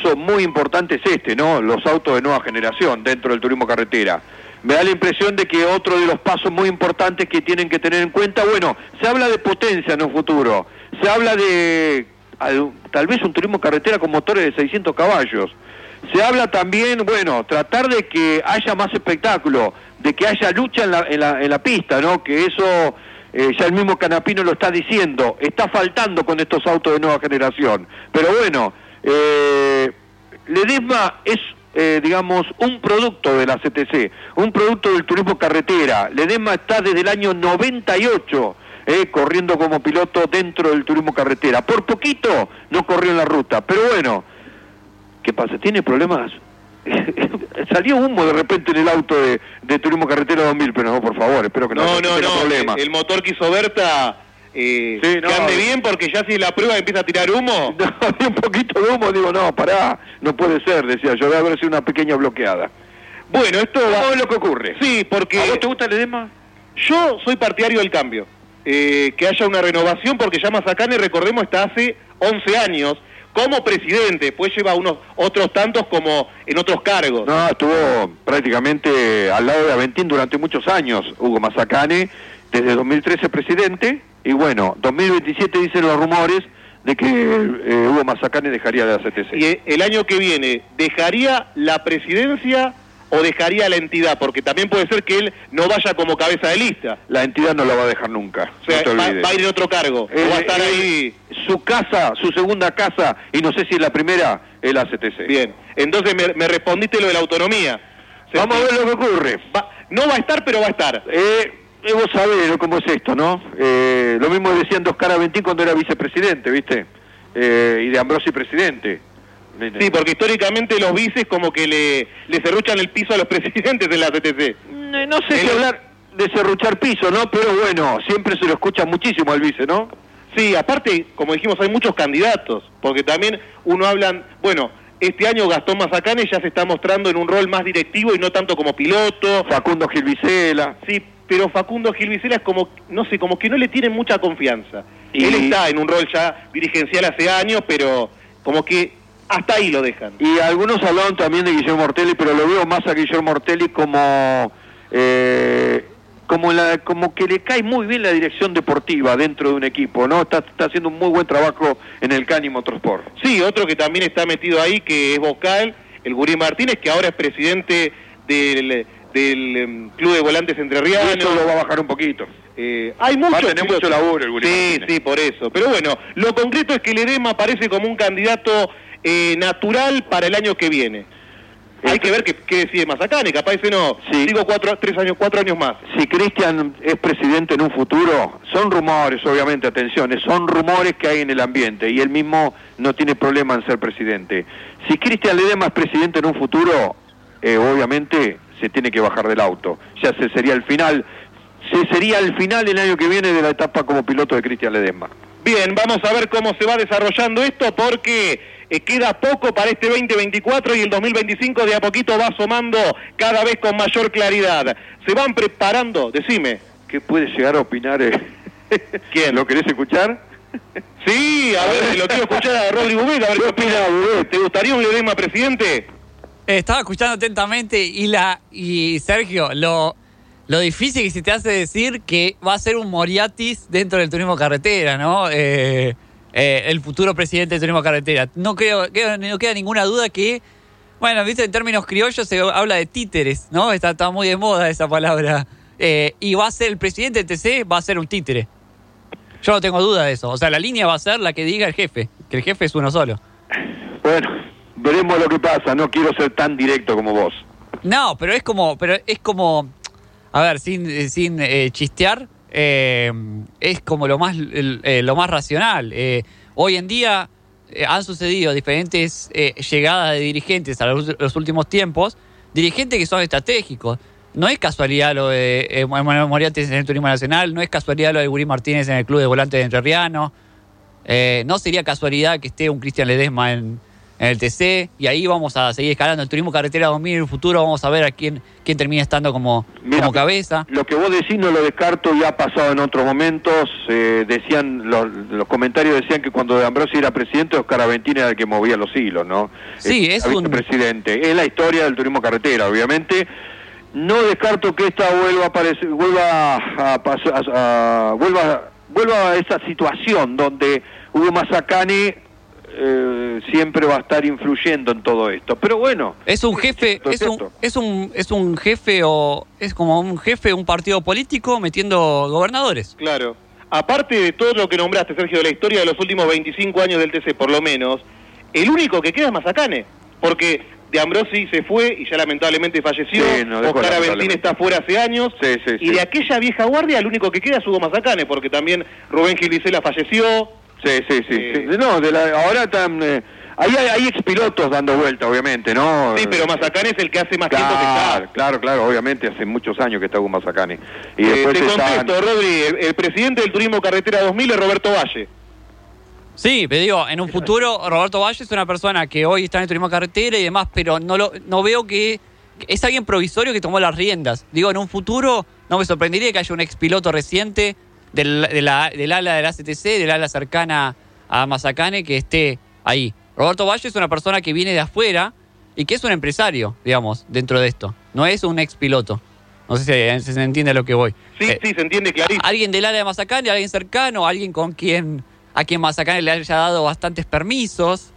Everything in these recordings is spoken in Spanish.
paso muy importante es este, ¿no? Los autos de nueva generación dentro del turismo carretera. Me da la impresión de que otro de los pasos muy importantes que tienen que tener en cuenta, bueno, se habla de potencia en un futuro, se habla de tal vez un turismo carretera con motores de 600 caballos, se habla también, bueno, tratar de que haya más espectáculo, de que haya lucha en la pista, ¿no? Que eso, ya el mismo Canapino lo está diciendo, está faltando con estos autos de nueva generación. Pero bueno, Ledesma es, digamos, un producto de la CTC, un producto del turismo carretera. Ledesma está desde el año 98 corriendo como piloto dentro del turismo carretera. Por poquito no corrió en la ruta, pero bueno, ¿qué pasa? ¿Tiene problemas? Salió humo de repente en el auto de Turismo Carretera 2000, pero no, por favor, espero que no tenga problemas. El motor que hizo Berta que ande bien, porque ya si la prueba empieza a tirar humo. No, había un poquito de humo, digo, no, pará, no puede ser, decía yo, debe haber sido una pequeña bloqueada. Bueno, esto va a lo que ocurre. Sí, porque... ¿A vos te gusta el edema? Yo soy partidario del cambio, que haya una renovación, porque ya Mazacane, recordemos, está hace 11 años, como presidente, después lleva otros tantos como en otros cargos. No, estuvo prácticamente al lado de Aventín durante muchos años, Hugo Mazacane, desde 2013 presidente, y bueno, 2027 dicen los rumores de que Hugo Mazacane dejaría de la CTC. Y el año que viene, ¿dejaría la presidencia o dejaría la entidad? Porque también puede ser que él no vaya como cabeza de lista. La entidad no la va a dejar nunca. O sea, no te olvides. Va a ir en otro cargo. O va a estar ahí. Su casa, su segunda casa, y no sé si es la primera, es la CTC. Bien, entonces me respondiste lo de la autonomía. O sea, vamos a ver lo que ocurre. No va a estar, pero va a estar. Vos sabés cómo es esto, ¿no? Lo mismo decían Oscar Aventín cuando era vicepresidente, ¿viste? Y de Ambrosi presidente. Sí, porque históricamente los vices como que le serruchan el piso a los presidentes de la CTC. No sé si hablar de serruchar piso, ¿no? Pero bueno, siempre se lo escucha muchísimo al vice, ¿no? Sí, aparte, como dijimos, hay muchos candidatos, porque también uno hablan, bueno, este año Gastón Mazacane ya se está mostrando en un rol más directivo y no tanto como piloto. Facundo Gilbisela. Sí, pero Facundo Gilbisela es como, no sé, como que no le tienen mucha confianza. Él está en un rol ya dirigencial hace años, pero como que hasta ahí lo dejan. Y algunos hablaron también de Guillermo Ortelli, pero lo veo más a Guillermo Ortelli como que le cae muy bien la dirección deportiva dentro de un equipo, ¿no? Está haciendo un muy buen trabajo en el CAN y Motorsport. Sí, otro que también está metido ahí, que es vocal, el Gurí Martínez, que ahora es presidente del Club de Volantes Entrerrianos. Esto lo va a bajar un poquito. Hay mucho, va a tener mucho laburo el Gurí Martínez. Sí, por eso. Pero bueno, lo concreto es que Ledesma aparece como un candidato natural para el año que viene. Hay que ver qué decide Mazacane, capaz ese no, sí. Digo 4 años más. Si Cristian es presidente en un futuro, son rumores, obviamente, atención, son rumores que hay en el ambiente, y él mismo no tiene problema en ser presidente. Si Cristian Ledesma es presidente en un futuro, obviamente se tiene que bajar del auto. Ya sería el final el año que viene de la etapa como piloto de Cristian Ledesma. Bien, vamos a ver cómo se va desarrollando esto, porque queda poco para este 2024 y el 2025 de a poquito va asomando cada vez con mayor claridad. Se van preparando, decime. ¿Qué puede llegar a opinar? ¿Quién? ¿Lo querés escuchar? Sí, a ver, lo quiero escuchar a Rodri Bumet, a ver qué opina. ¿Te gustaría un Ledesma presidente? Estaba escuchando atentamente y Sergio, lo difícil que se te hace decir que va a ser un Moriatis dentro del turismo carretera, ¿no? El futuro presidente del turismo carretera. No queda ninguna duda que, bueno, viste, en términos criollos se habla de títeres, ¿no? Está muy de moda esa palabra. Y va a ser el presidente del TC, va a ser un títere. Yo no tengo duda de eso. O sea, la línea va a ser la que diga el jefe, que el jefe es uno solo. Bueno, veremos lo que pasa. No quiero ser tan directo como vos. No, pero es como a ver, sin chistear, es como lo más racional. Hoy en día han sucedido diferentes llegadas de dirigentes a los últimos tiempos, dirigentes que son estratégicos. No es casualidad lo de Manuel Moriatis en el Turismo Nacional, no es casualidad lo de Gurí Martínez en el Club de Volantes de Entrerrianos, no sería casualidad que esté un Cristian Ledesma en en el TC, y ahí vamos a seguir escalando. El Turismo Carretera 2000 en el futuro vamos a ver a quién termina estando como cabeza. Lo que vos decís no lo descarto, ya ha pasado en otros momentos. Decían los comentarios decían que cuando De Ambrosi era presidente, Oscar Aventín era el que movía los hilos, ¿no? Sí, es un presidente. Es la historia del Turismo Carretera, obviamente. No descarto que esta vuelva a esa situación donde Hugo Mazacane siempre va a estar influyendo en todo esto. Pero bueno, es un jefe, es un jefe, o es como un jefe de un partido político metiendo gobernadores. Claro. Aparte de todo lo que nombraste, Sergio, de la historia de los últimos 25 años del TC, por lo menos, el único que queda es Mazacane, porque De Ambrosi se fue y ya lamentablemente falleció. Sí, Oscar Aventín está fuera hace años. Sí. De aquella vieja guardia, el único que queda es Hugo Mazacane, porque también Rubén Gilbisela falleció. Sí. No, ahora están... hay expilotos dando vuelta, obviamente, ¿no? Sí, pero Mazacane es el que hace más tiempo que está. Claro, obviamente hace muchos años que está Hugo Mazacane. Y después te contesto, Rodri, el presidente del Turismo Carretera 2000 es Roberto Valle. Sí, pero digo, en un futuro Roberto Valle es una persona que hoy está en el Turismo Carretera y demás, pero no veo que es alguien provisorio que tomó las riendas. Digo, en un futuro no me sorprendería que haya un expiloto reciente del ala de la CTC, del ala cercana a Mazacane, que esté ahí. Roberto Valle es una persona que viene de afuera y que es un empresario, digamos, dentro de esto. No es un expiloto. No sé si se entiende a lo que voy. Sí, se entiende clarísimo. Alguien del ala de Mazacane, alguien cercano, alguien a quien Mazacane le haya dado bastantes permisos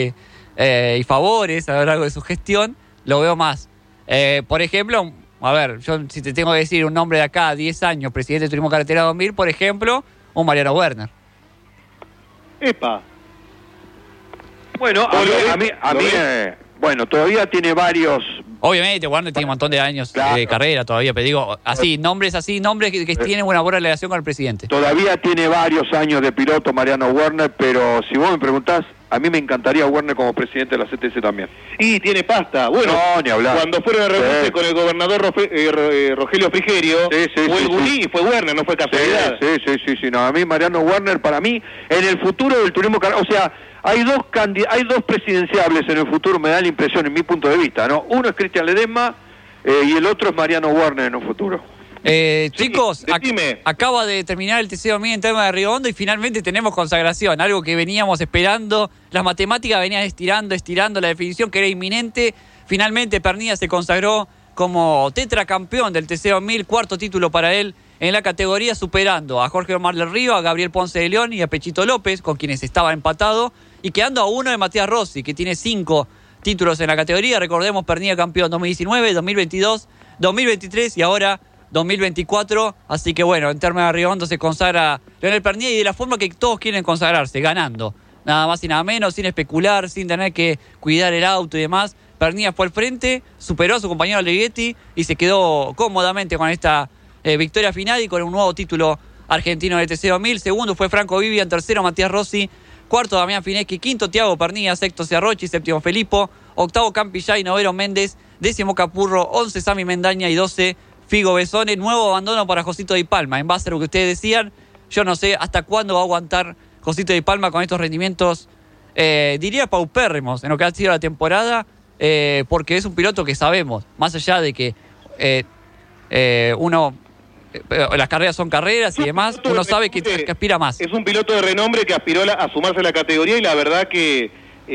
y favores a lo largo de su gestión, lo veo más. Por ejemplo, a ver, yo si te tengo que decir un nombre de acá, 10 años, presidente del Turismo Carretera 2000, por ejemplo, un Mariano Werner. ¡Epa! Bueno, a mí bueno, todavía tiene varios... Obviamente, Werner tiene un montón de años de carrera todavía, pero digo, nombres que tienen una buena relación con el presidente. Todavía tiene varios años de piloto Mariano Werner, pero si vos me preguntás, a mí me encantaría Werner como presidente de la CTC también. Y tiene pasta. Bueno, no, ni hablar. Cuando fueron a reunirse con el gobernador Rogelio Frigerio, fue el Gurí y fue Werner, no fue casualidad. Sí. No, a mí Mariano Werner, para mí, en el futuro del turismo, o sea, hay dos presidenciables en el futuro, me da la impresión, en mi punto de vista, ¿no? Uno es Cristian Ledesma y el otro es Mariano Werner en un futuro. Chicos, acaba de terminar el TC 2000 en tema de Río Hondo y finalmente tenemos consagración, algo que veníamos esperando. Las matemáticas venían estirando la definición que era inminente. Finalmente Pernilla se consagró como tetracampeón del TC 2000, cuarto título para él en la categoría, superando a Jorge Omar del Río, a Gabriel Ponce de León y a Pechito López, con quienes estaba empatado, y quedando a uno de Matías Rossi, que tiene 5 títulos en la categoría. Recordemos, Pernilla campeón 2019, 2022, 2023 y ahora 2024, así que bueno, en términos de Río Hondo se consagra Leonel Pernilla y de la forma que todos quieren consagrarse, ganando, nada más y nada menos, sin especular, sin tener que cuidar el auto y demás. Pernilla fue al frente, superó a su compañero Ligeti y se quedó cómodamente con esta victoria final y con un nuevo título argentino del TC 2000. Segundo fue Franco Vivian, tercero Matías Rossi, cuarto Damián Fineschi, quinto Thiago Pernilla, sexto Ciarrochi, séptimo Felipo, octavo Campillay, noveno Méndez, décimo Capurro, 11 Sami Mendaña y 12 Figo Besone. Nuevo abandono para Josito Di Palma. En base a lo que ustedes decían, yo no sé hasta cuándo va a aguantar Josito Di Palma con estos rendimientos, diría paupérrimos en lo que ha sido la temporada, porque es un piloto que sabemos, más allá de que las carreras son carreras y demás, uno sabe que aspira más. Es un piloto de renombre que aspiró a sumarse a la categoría y la verdad que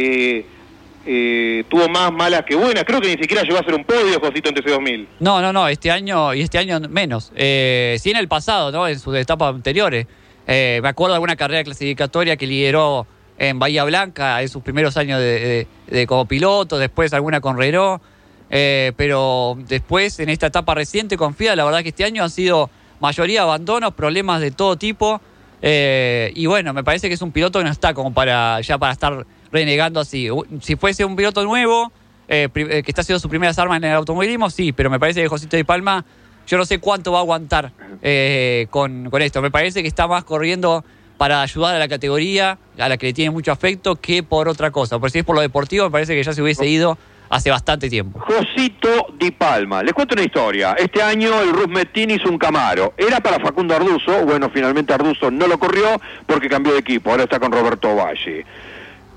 tuvo más malas que buenas. Creo que ni siquiera llegó a hacer un podio Josito en TC 2000. No, este año menos. Sí en el pasado, ¿no? En sus etapas anteriores. Me acuerdo de alguna carrera clasificatoria que lideró en Bahía Blanca en sus primeros años de como piloto, después alguna con Renault. Pero después, en esta etapa reciente con FIA, la verdad que este año han sido mayoría abandonos, problemas de todo tipo. Y bueno, me parece que es un piloto que no está como para estar renegando así. Si fuese un piloto nuevo, que está haciendo sus primeras armas en el automovilismo, sí, pero me parece que Josito Di Palma, yo no sé cuánto va a aguantar con esto. Me parece que está más corriendo para ayudar a la categoría, a la que le tiene mucho afecto, que por otra cosa. Por si es por lo deportivo, me parece que ya se hubiese ido hace bastante tiempo. Josito Di Palma, les cuento una historia. Este año el Rusmetin hizo un Camaro. Era para Facundo Arduzo. Bueno, finalmente Arduzo no lo corrió porque cambió de equipo. Ahora está con Roberto Valle.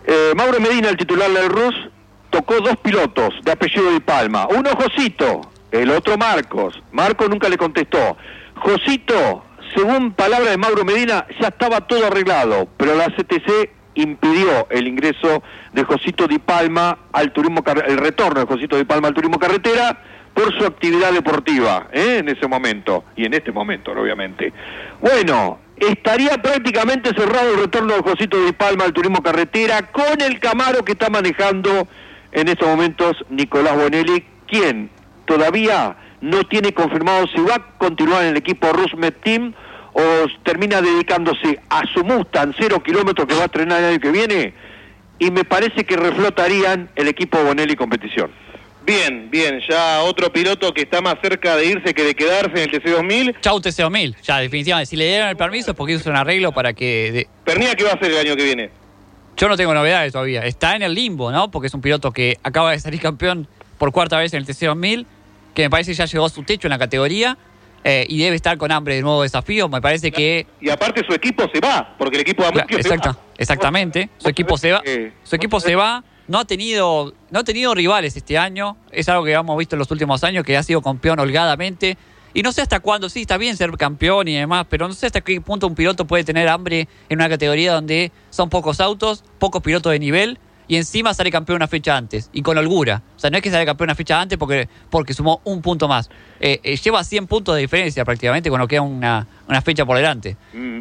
Mauro Medina, el titular del RUS, tocó 2 pilotos de apellido Di Palma. Uno Josito, el otro Marcos. Marcos nunca le contestó. Josito, según palabras de Mauro Medina, ya estaba todo arreglado, pero la CTC impidió el ingreso de Josito Di Palma al turismo, el retorno de Josito Di Palma al turismo carretera por su actividad deportiva, en ese momento, y en este momento, obviamente. Bueno, estaría prácticamente cerrado el retorno de Josito Di Palma al turismo carretera con el Camaro que está manejando en estos momentos Nicolás Bonelli, quien todavía no tiene confirmado si va a continuar en el equipo Rusmed Team o termina dedicándose a su Mustang 0 kilómetros que va a estrenar el año que viene, y me parece que reflotarían el equipo Bonelli Competición. Bien, ya otro piloto que está más cerca de irse que de quedarse en el TC2000. Chau TC2000, ya definitivamente. Si le dieron el permiso es porque hizo un arreglo para que... Pernía, ¿qué va a hacer el año que viene? Yo no tengo novedades todavía. Está en el limbo, ¿no? Porque es un piloto que acaba de salir campeón por 4ª vez en el TC2000, que me parece que ya llegó a su techo en la categoría, y debe estar con hambre de nuevo desafío. Me parece que... Y aparte su equipo se va, porque el equipo de Amurquio se va. Exactamente. Su equipo se va. Su equipo se va. No ha tenido rivales este año. Es algo que hemos visto en los últimos años, que ha sido campeón holgadamente. Y no sé hasta cuándo, sí, está bien ser campeón y demás, pero no sé hasta qué punto un piloto puede tener hambre en una categoría donde son pocos autos, pocos pilotos de nivel, y encima sale campeón una fecha antes, y con holgura. O sea, no es que sale campeón una fecha antes porque sumó un punto más. Lleva 100 puntos de diferencia prácticamente cuando queda una fecha por delante.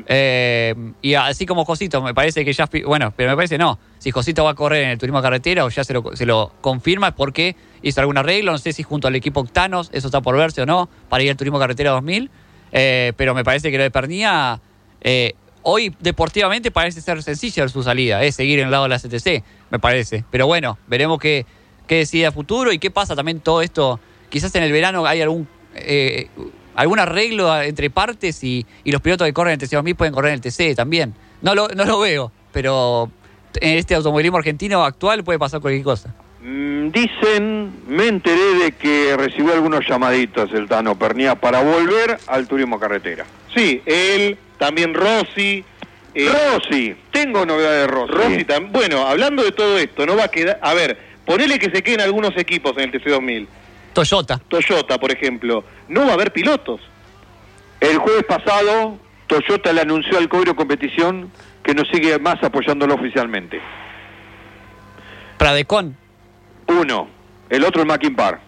Y así como Josito, me parece que ya... Bueno, pero me parece no. Si Josito va a correr en el turismo carretera o ya se lo confirma es porque hizo algún arreglo. No sé si junto al equipo Octanos, eso está por verse o no, para ir al turismo carretera 2000. Pero me parece que lo de Pernía... hoy deportivamente parece ser sencilla su salida, seguir en el lado de la CTC, me parece. Pero bueno, veremos qué decide a futuro y qué pasa también todo esto. Quizás en el verano hay algún arreglo entre partes y los pilotos que corren en el TC2000 pueden correr en el TC también. No lo veo, pero en este automovilismo argentino actual puede pasar cualquier cosa. Me enteré de que recibió algunos llamaditos el Tano Pernía para volver al turismo carretera. Sí, él... También Rossi. Rossi, tengo novedades de Rossi. Bueno, hablando de todo esto, no va a quedar... A ver, ponele que se queden algunos equipos en el TC2000. Toyota, por ejemplo. No va a haber pilotos. El jueves pasado, Toyota le anunció al Coiro Competición que no sigue más apoyándolo oficialmente. Pradecon. Uno. El otro el Mackin-Par.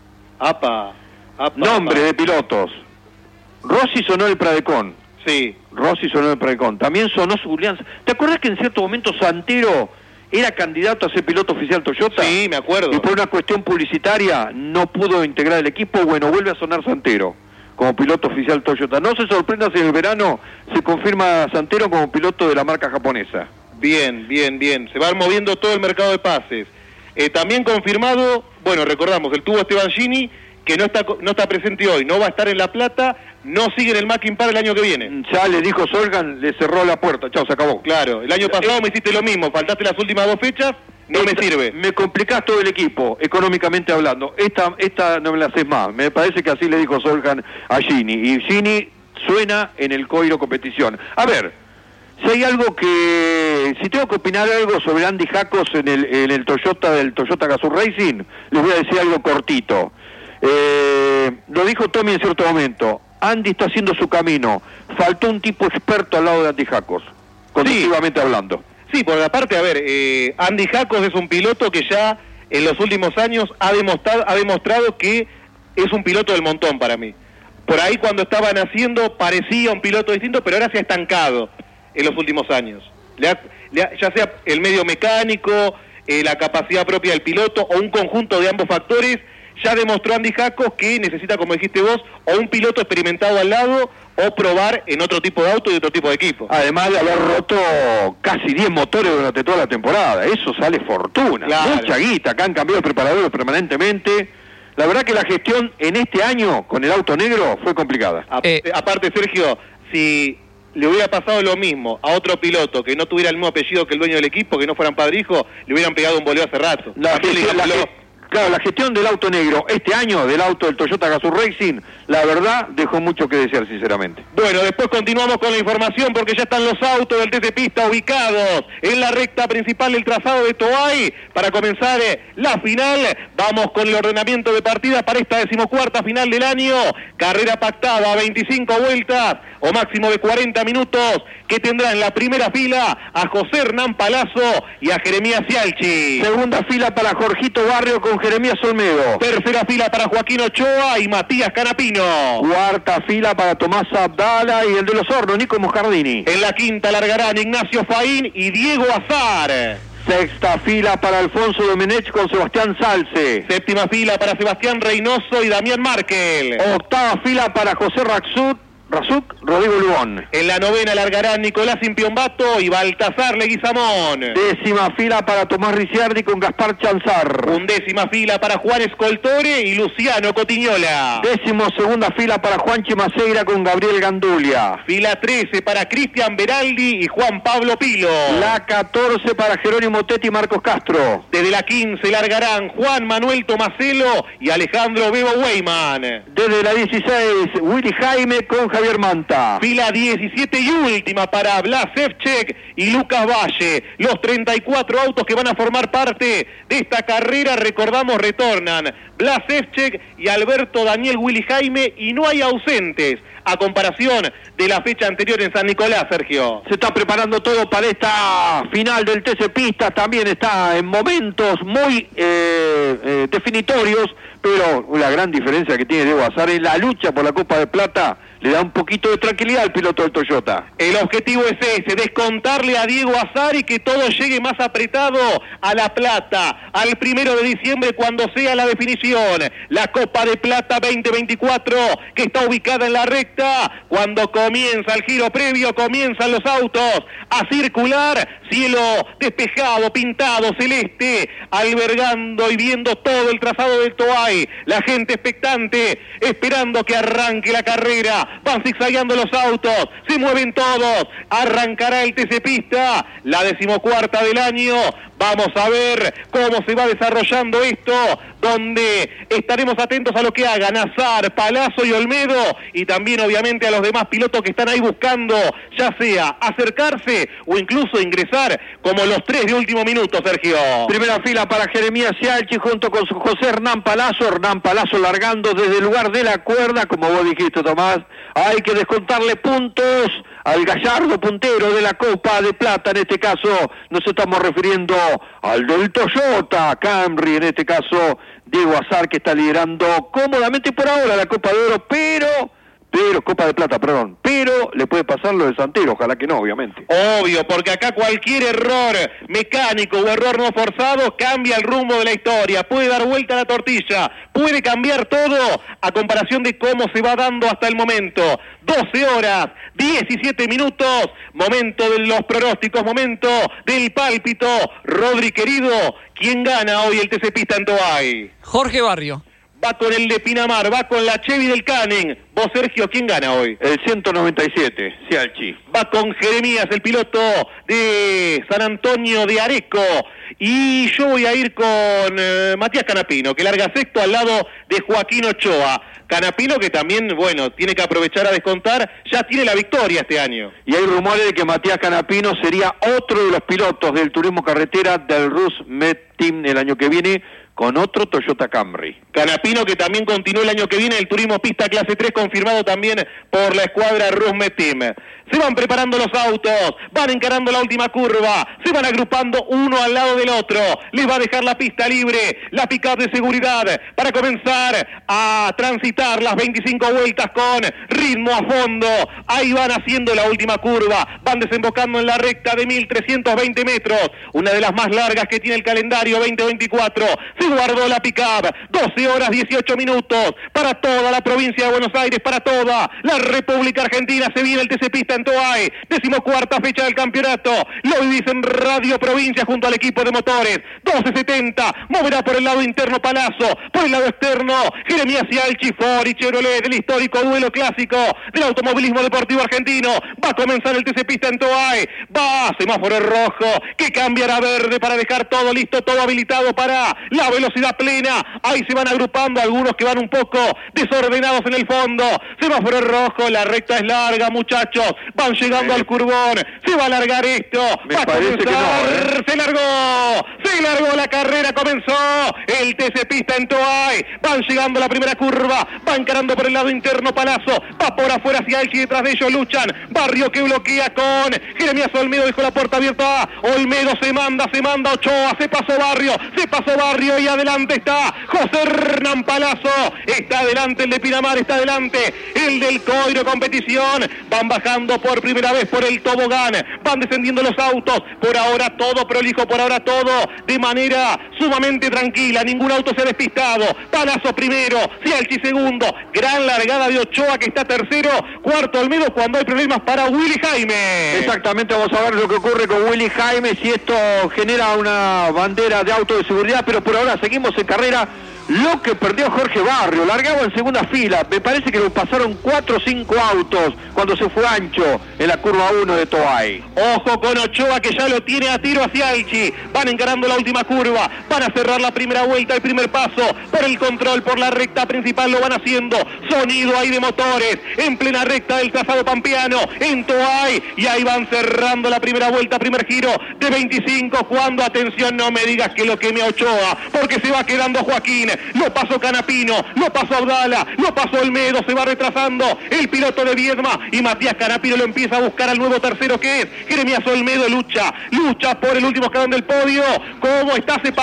Nombre de pilotos. Rossi sonó el Pradecon. Sí. Rossi sonó el Pradecon. También sonó Zulian. ¿Te acuerdas que en cierto momento Santero era candidato a ser piloto oficial Toyota? Sí, me acuerdo. Y por una cuestión publicitaria no pudo integrar el equipo. Bueno, vuelve a sonar Santero como piloto oficial Toyota. No se sorprenda si en el verano se confirma Santero como piloto de la marca japonesa. Bien. Se va moviendo todo el mercado de pases. También confirmado, bueno, recordamos, el tubo Esteban Gini, que no está presente hoy, no va a estar en La Plata, no sigue en el Mackin-Par el año que viene. Ya le dijo Solgan, le cerró la puerta, chao, se acabó. Claro, el año pasado me hiciste lo mismo, faltaste las últimas 2 fechas, no me sirve. Me complicás todo el equipo, económicamente hablando. Esta no me la haces más, me parece que así le dijo Solgan a Gini, y Gini suena en el Coiro Competición. A ver, si hay algo si tengo que opinar algo sobre Andy Jacos en el Toyota, del Toyota Gazoo Racing, les voy a decir algo cortito. Lo dijo Tommy en cierto momento. Andy está haciendo su camino. Faltó un tipo experto al lado de Andy Jacos, conductivamente hablando. Sí, por la parte, a ver, Andy Jacos es un piloto que ya en los últimos años ha demostrado que es un piloto del montón para mí. Por ahí cuando estaba naciendo parecía un piloto distinto, pero ahora se ha estancado en los últimos años. Ya sea el medio mecánico, la capacidad propia del piloto o un conjunto de ambos factores. Ya demostró Andy Jacos que necesita, como dijiste vos, o un piloto experimentado al lado o probar en otro tipo de auto y otro tipo de equipo. Además de haber roto casi 10 motores durante toda la temporada, eso sale fortuna. Claro. Mucha guita, acá han cambiado de preparadores permanentemente. La verdad que la gestión en este año con el auto negro fue complicada. Aparte, Sergio, si le hubiera pasado lo mismo a otro piloto que no tuviera el mismo apellido que el dueño del equipo, que no fueran padre-hijo, le hubieran pegado un boleo hace rato. Claro, la gestión del auto negro este año, del auto del Toyota Gazoo Racing, la verdad dejó mucho que desear, sinceramente. Bueno, después continuamos con la información porque ya están los autos del TC Pista ubicados en la recta principal del trazado de Toay para comenzar la final. Vamos con el ordenamiento de partida para esta 14ª final del año. Carrera pactada a 25 vueltas o máximo de 40 minutos, que tendrá en la primera fila a José Hernán Palazzo y a Jeremías Cialchi. Segunda fila para Jorgito Barrio con Jeremías Olmedo. Tercera fila para Joaquín Ochoa y Matías Canapino. Cuarta fila para Tomás Abdala y el de los Hornos, Nico Moscardini. En la quinta largarán Ignacio Faín y Diego Azar. Sexta fila para Alfonso Domenech con Sebastián Salce. Séptima fila para Sebastián Reynoso y Damián Markel. Octava fila para José Razuk, Rodrigo Lubón. En la novena largarán Nicolás Impiombato y Baltasar Leguizamón. Décima fila para Tomás Ricciardi con Gaspar Chanzar. Undécima fila para Juan Escoltore y Luciano Cotiñola. Décimo segunda fila para Juan Chimaceira con Gabriel Gandulia. Fila 13 para Cristian Beraldi y Juan Pablo Pilo. La 14 para Jerónimo Tetti y Marcos Castro. Desde la 15 largarán Juan Manuel Tomaselo y Alejandro Bebo Weyman. Desde la 16 Willy Jaime con Javier Manta. Fila 17 y última para Blas Evchek y Lucas Valle. Los 34 autos que van a formar parte de esta carrera, recordamos, retornan Blas Evchek y Alberto Daniel Willy Jaime, y no hay ausentes a comparación de la fecha anterior en San Nicolás, Sergio. Se está preparando todo para esta final del TC Pista, también está en momentos muy definitorios, pero la gran diferencia que tiene Diego Azar es la lucha por la Copa de Plata. Le da un poquito de tranquilidad al piloto del Toyota. El objetivo es ese, descontarle a Diego Azar y que todo llegue más apretado a La Plata, al 1 de diciembre, cuando sea la definición. La Copa de Plata 2024, que está ubicada en la recta. Cuando comienza el giro previo, comienzan los autos a circular. Cielo despejado, pintado, celeste, albergando y viendo todo el trazado del Toay. La gente expectante, esperando que arranque la carrera. Van zigzagueando los autos, se mueven todos, arrancará el TC Pista, la 14ª del año. Vamos a ver cómo se va desarrollando esto, donde estaremos atentos a lo que hagan Azar, Palazzo y Olmedo, y también obviamente a los demás pilotos que están ahí buscando, ya sea acercarse o incluso ingresar, como los 3 de último minuto, Sergio. Primera fila para Jeremías Cialchi junto con su José Hernán Palazzo largando desde el lugar de la cuerda, como vos dijiste, Tomás. Hay que descontarle puntos al gallardo puntero de la Copa de Plata. En este caso nos estamos refiriendo al del Toyota Camry, en este caso Diego Azar, que está liderando cómodamente por ahora la Copa de Oro, pero Copa de Plata, perdón, pero le puede pasar lo de Santero, ojalá que no, obviamente. Obvio, porque acá cualquier error mecánico o error no forzado cambia el rumbo de la historia, puede dar vuelta a la tortilla, puede cambiar todo a comparación de cómo se va dando hasta el momento. 12 horas, 17 minutos, momento de los pronósticos, momento del pálpito. Rodri querido, ¿quién gana hoy el TC Pista en Toay? Jorge Barrio. Va con el de Pinamar, va con la Chevy del Canning. Vos, Sergio, ¿quién gana hoy? El 197, Cialchi. Va con Jeremías, el piloto de San Antonio de Areco. Y yo voy a ir con Matías Canapino, que larga sexto al lado de Joaquín Ochoa. Canapino, que también, bueno, tiene que aprovechar a descontar, ya tiene la victoria este año. Y hay rumores de que Matías Canapino sería otro de los pilotos del turismo carretera del Rus Med Team el año que viene, con otro Toyota Camry. Canapino, que también continúa el año que viene el turismo pista clase 3, confirmado también por la escuadra Rusmet Team. Se van preparando los autos, van encarando la última curva, se van agrupando uno al lado del otro, les va a dejar la pista libre, la pick-up de seguridad, para comenzar a transitar las 25 vueltas con ritmo a fondo. Ahí van haciendo la última curva, van desembocando en la recta de 1320 metros, una de las más largas que tiene el calendario 2024. Se guardó la pick-up, 12 horas 18 minutos, para toda la provincia de Buenos Aires, para toda la República Argentina. Se viene el TC Pista en Toay, 14ª fecha del campeonato. Lo vivís en Radio Provincia junto al equipo de motores. 1270, moverá por el lado interno Palazzo, por el lado externo Jeremías Cialchi, Ford y Chevrolet, del histórico duelo clásico del automovilismo deportivo argentino. Va a comenzar el TC Pista en Toay, va semáforo rojo, que cambiará a verde para dejar todo listo, todo habilitado para la velocidad plena. Ahí se van agrupando algunos que van un poco desordenados en el fondo. Semáforo rojo, la recta es larga, muchachos. Van llegando al curbón. Se va a alargar esto. Me va a parece comenzar. que no, Se largó la carrera, comenzó. El TC Pista en Toay. Van llegando a la primera curva. Va encarando por el lado interno Palazzo. Va por afuera hacia Elchi. Detrás de ellos luchan. Barrio que bloquea con Jeremías Olmedo. Dejó la puerta abierta. Olmedo se manda Ochoa. Se pasó Barrio y adelante está José Hernán Palazzo. Está adelante el de Pinamar. Está adelante el del Coiro Competición. Van bajando por primera vez por el tobogán. Van descendiendo los autos. Por ahora todo prolijo. Por ahora todo de manera sumamente tranquila. Ningún auto se ha despistado. Palazzo primero. Cialchi segundo. Gran largada de Ochoa que está tercero. Cuarto Olmedo cuando hay problemas para Willy Jaime. Exactamente, vamos a ver lo que ocurre con Willy Jaime, si esto genera una bandera de auto de seguridad, pero por ahora seguimos en carrera. Lo que perdió Jorge Barrio, largaba en segunda fila, me parece que lo pasaron 4 o 5 autos cuando se fue ancho en la curva 1 de Toay. Ojo con Ochoa que ya lo tiene a tiro hacia Elchi. Van encarando la última curva, van a cerrar la primera vuelta, el primer paso por el control, por la recta principal lo van haciendo. Sonido ahí de motores en plena recta del trazado pampeano en Toay, y ahí van cerrando la primera vuelta, primer giro de 25, cuando, atención, no me digas que lo queme a Ochoa, porque se va quedando Joaquín. Lo pasó Canapino, lo pasó Abdala, lo pasó Olmedo, se va retrasando el piloto de Viedma, y Matías Canapino lo empieza a buscar al nuevo tercero que es Jeremías Olmedo. Lucha por el último escalón del podio. ¿Cómo está? Se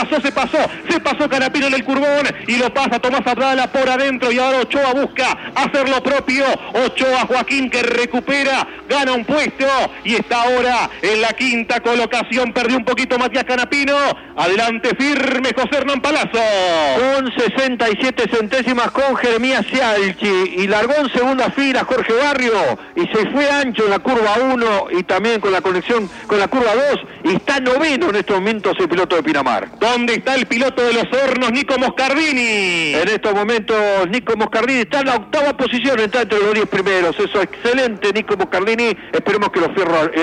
pasó Canapino en el curbón y lo pasa Tomás Abdala por adentro, y ahora Ochoa busca hacer lo propio. Ochoa, Joaquín, que recupera, gana un puesto y está ahora en la quinta colocación. Perdió un poquito Matías Canapino. Adelante firme José Hernán Palazzo. Con 67 centésimas con Jeremías Cialchi, y largó en segunda fila Jorge Barrio y se fue ancho en la curva 1 y también con la conexión con la curva 2, y está noveno en estos momentos el piloto de Pinamar. ¿Dónde está el piloto de Los Hornos, Nico Moscardini? En estos momentos Nico Moscardini está en la octava posición, está entre los 10 primeros. Eso es excelente, Nico Moscardini. Esperemos que los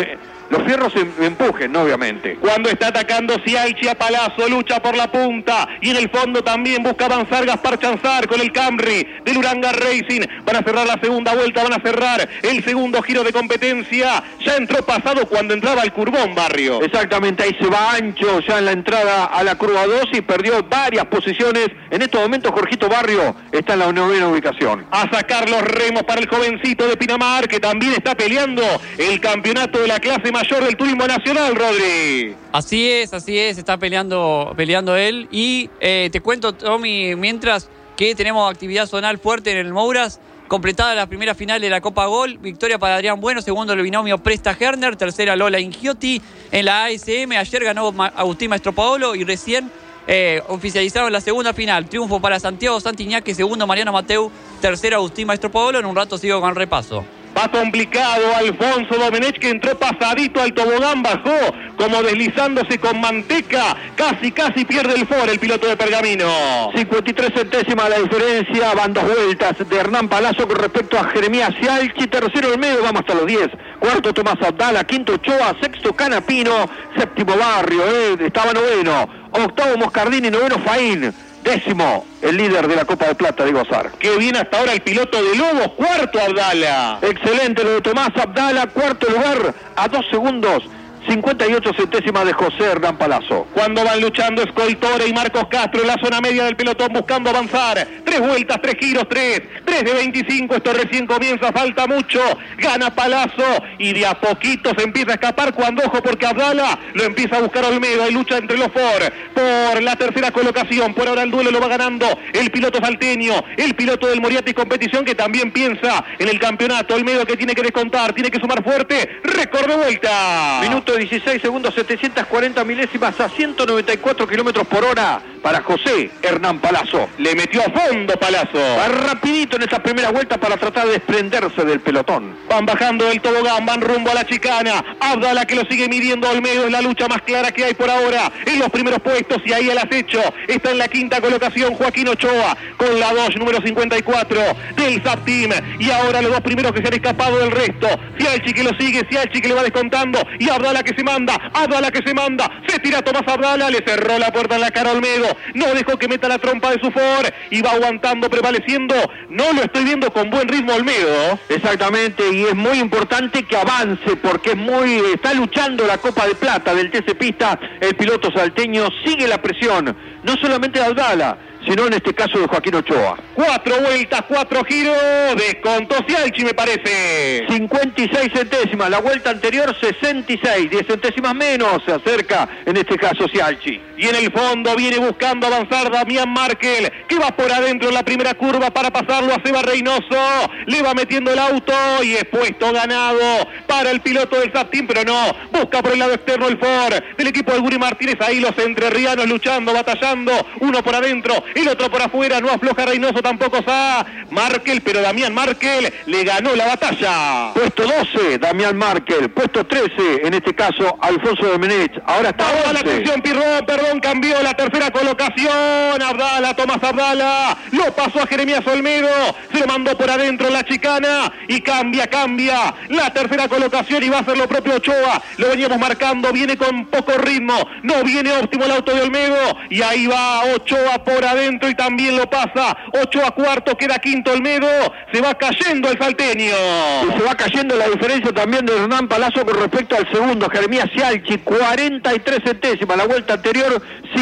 fierros empujen, ¿no? Obviamente. Cuando está atacando Cialchi a Palazzo, lucha por la punta, y en el fondo también busca avanzar Gaspar Chanzar con el Camry del Uranga Racing. Van a cerrar la segunda vuelta, van a cerrar el segundo giro de competencia. Ya entró pasado cuando entraba el curbón Barrio. Exactamente, ahí se va ancho ya en la entrada a la curva 2 y perdió varias posiciones. En estos momentos Jorgito Barrio está en la novena ubicación. A sacar los remos para el jovencito de Pinamar, que también está peleando el campeonato de la clase mayor del turismo nacional, Rodri. Así es, está peleando él. Y te cuento, Tommy, mientras que tenemos actividad zonal fuerte en el Mouras. Completada la primera final de la Copa Gol, victoria para Adrián Bueno, segundo el binomio Presta Herner, tercera Lola Ingiotti. En la ASM ayer ganó Agustín Maestropaolo y recién oficializaron la segunda final. Triunfo para Santiago Santiñaque, segundo Mariano Mateu, tercero Agustín Maestropaolo. En un rato sigo con el repaso. Va complicado Alfonso Domenech, que entró pasadito al tobogán, bajó como deslizándose con manteca, casi pierde el foro el piloto de Pergamino. 53 centésimas la diferencia, van 2 vueltas de Hernán Palazzo con respecto a Jeremías Cialchi, tercero Olmedo, vamos hasta los 10, cuarto Tomás Abdala, quinto Ochoa, sexto Canapino, séptimo Barrio, estaba noveno, octavo Moscardini, noveno Faín, décimo el líder de la Copa de Plata, Diego Azar. Qué bien hasta ahora el piloto de Lobos, cuarto Abdala. Excelente lo de Tomás Abdala, cuarto lugar a 2 segundos. 58 centésimas de José Hernán Palazzo. Cuando van luchando Escoltore y Marcos Castro en la zona media del pelotón buscando avanzar. 3 vueltas, 3 giros, 3 de 25. Esto recién comienza, falta mucho. Gana Palazzo y de a poquito se empieza a escapar cuando, ojo, porque Abdala lo empieza a buscar Olmedo. Hay lucha entre los por la tercera colocación. Por ahora el duelo lo va ganando el piloto salteño, el piloto del Moriarty Competición, que también piensa en el campeonato. Olmedo que tiene que descontar, tiene que sumar fuerte. Récord de vuelta. Minuto 16 segundos, 740 milésimas a 194 kilómetros por hora para José Hernán Palazzo. Le metió a fondo Palazzo. Va rapidito en esta primera vuelta para tratar de desprenderse del pelotón. Van bajando del tobogán, van rumbo a la chicana. Abdala que lo sigue midiendo. Olmedo es la lucha más clara que hay por ahora en los primeros puestos, y ahí al acecho está en la quinta colocación Joaquín Ochoa con la 2, número 54 del SAP Team. Y ahora los dos primeros que se han escapado del resto. Cialchi que lo sigue, Cialchi que le va descontando, y Abdala que se manda, Abdala que se manda, se tira Tomás Abdala, le cerró la puerta en la cara a Olmedo, no dejó que meta la trompa de Sufor, y va aguantando, prevaleciendo, no lo estoy viendo con buen ritmo Olmedo. Exactamente, y es muy importante que avance, porque está luchando la Copa de Plata del TC Pista, el piloto salteño, sigue la presión, no solamente de Abdala, sino en este caso de Joaquín Ochoa. 4 vueltas, 4 giros, descontó Sialchi me parece. 56 centésimas, la vuelta anterior 66, 10 centésimas menos, se acerca en este caso Sialchi. Y en el fondo viene buscando avanzar Damián Markel, que va por adentro en la primera curva para pasarlo a Seba Reynoso, le va metiendo el auto y es puesto ganado para el piloto del SAP Team, pero no, busca por el lado externo el Ford del equipo de Guri Martínez, ahí los entrerrianos luchando, batallando, uno por adentro, el otro por afuera, no afloja Reynoso, tampoco Sa Markel, pero Damián Markel le ganó la batalla. Puesto 12, Damián Markel, puesto 13, en este caso Alfonso Domenech, ahora está 11. La atención, Pirrón, perdón, cambió la tercera colocación, Abdala, Tomás Abdala, lo pasó a Jeremías Olmedo, se lo mandó por adentro la chicana, y cambia la tercera colocación, y va a hacer lo propio Ochoa, lo veníamos marcando, viene con poco ritmo, no viene óptimo el auto de Olmedo, y ahí va Ochoa por adentro, y también lo pasa, Ochoa cuarto, queda quinto Olmedo, se va cayendo el salteño. Y se va cayendo la diferencia también de Hernán Palazzo con respecto al segundo, Jeremías Sialchi, 43 centésimas, la vuelta anterior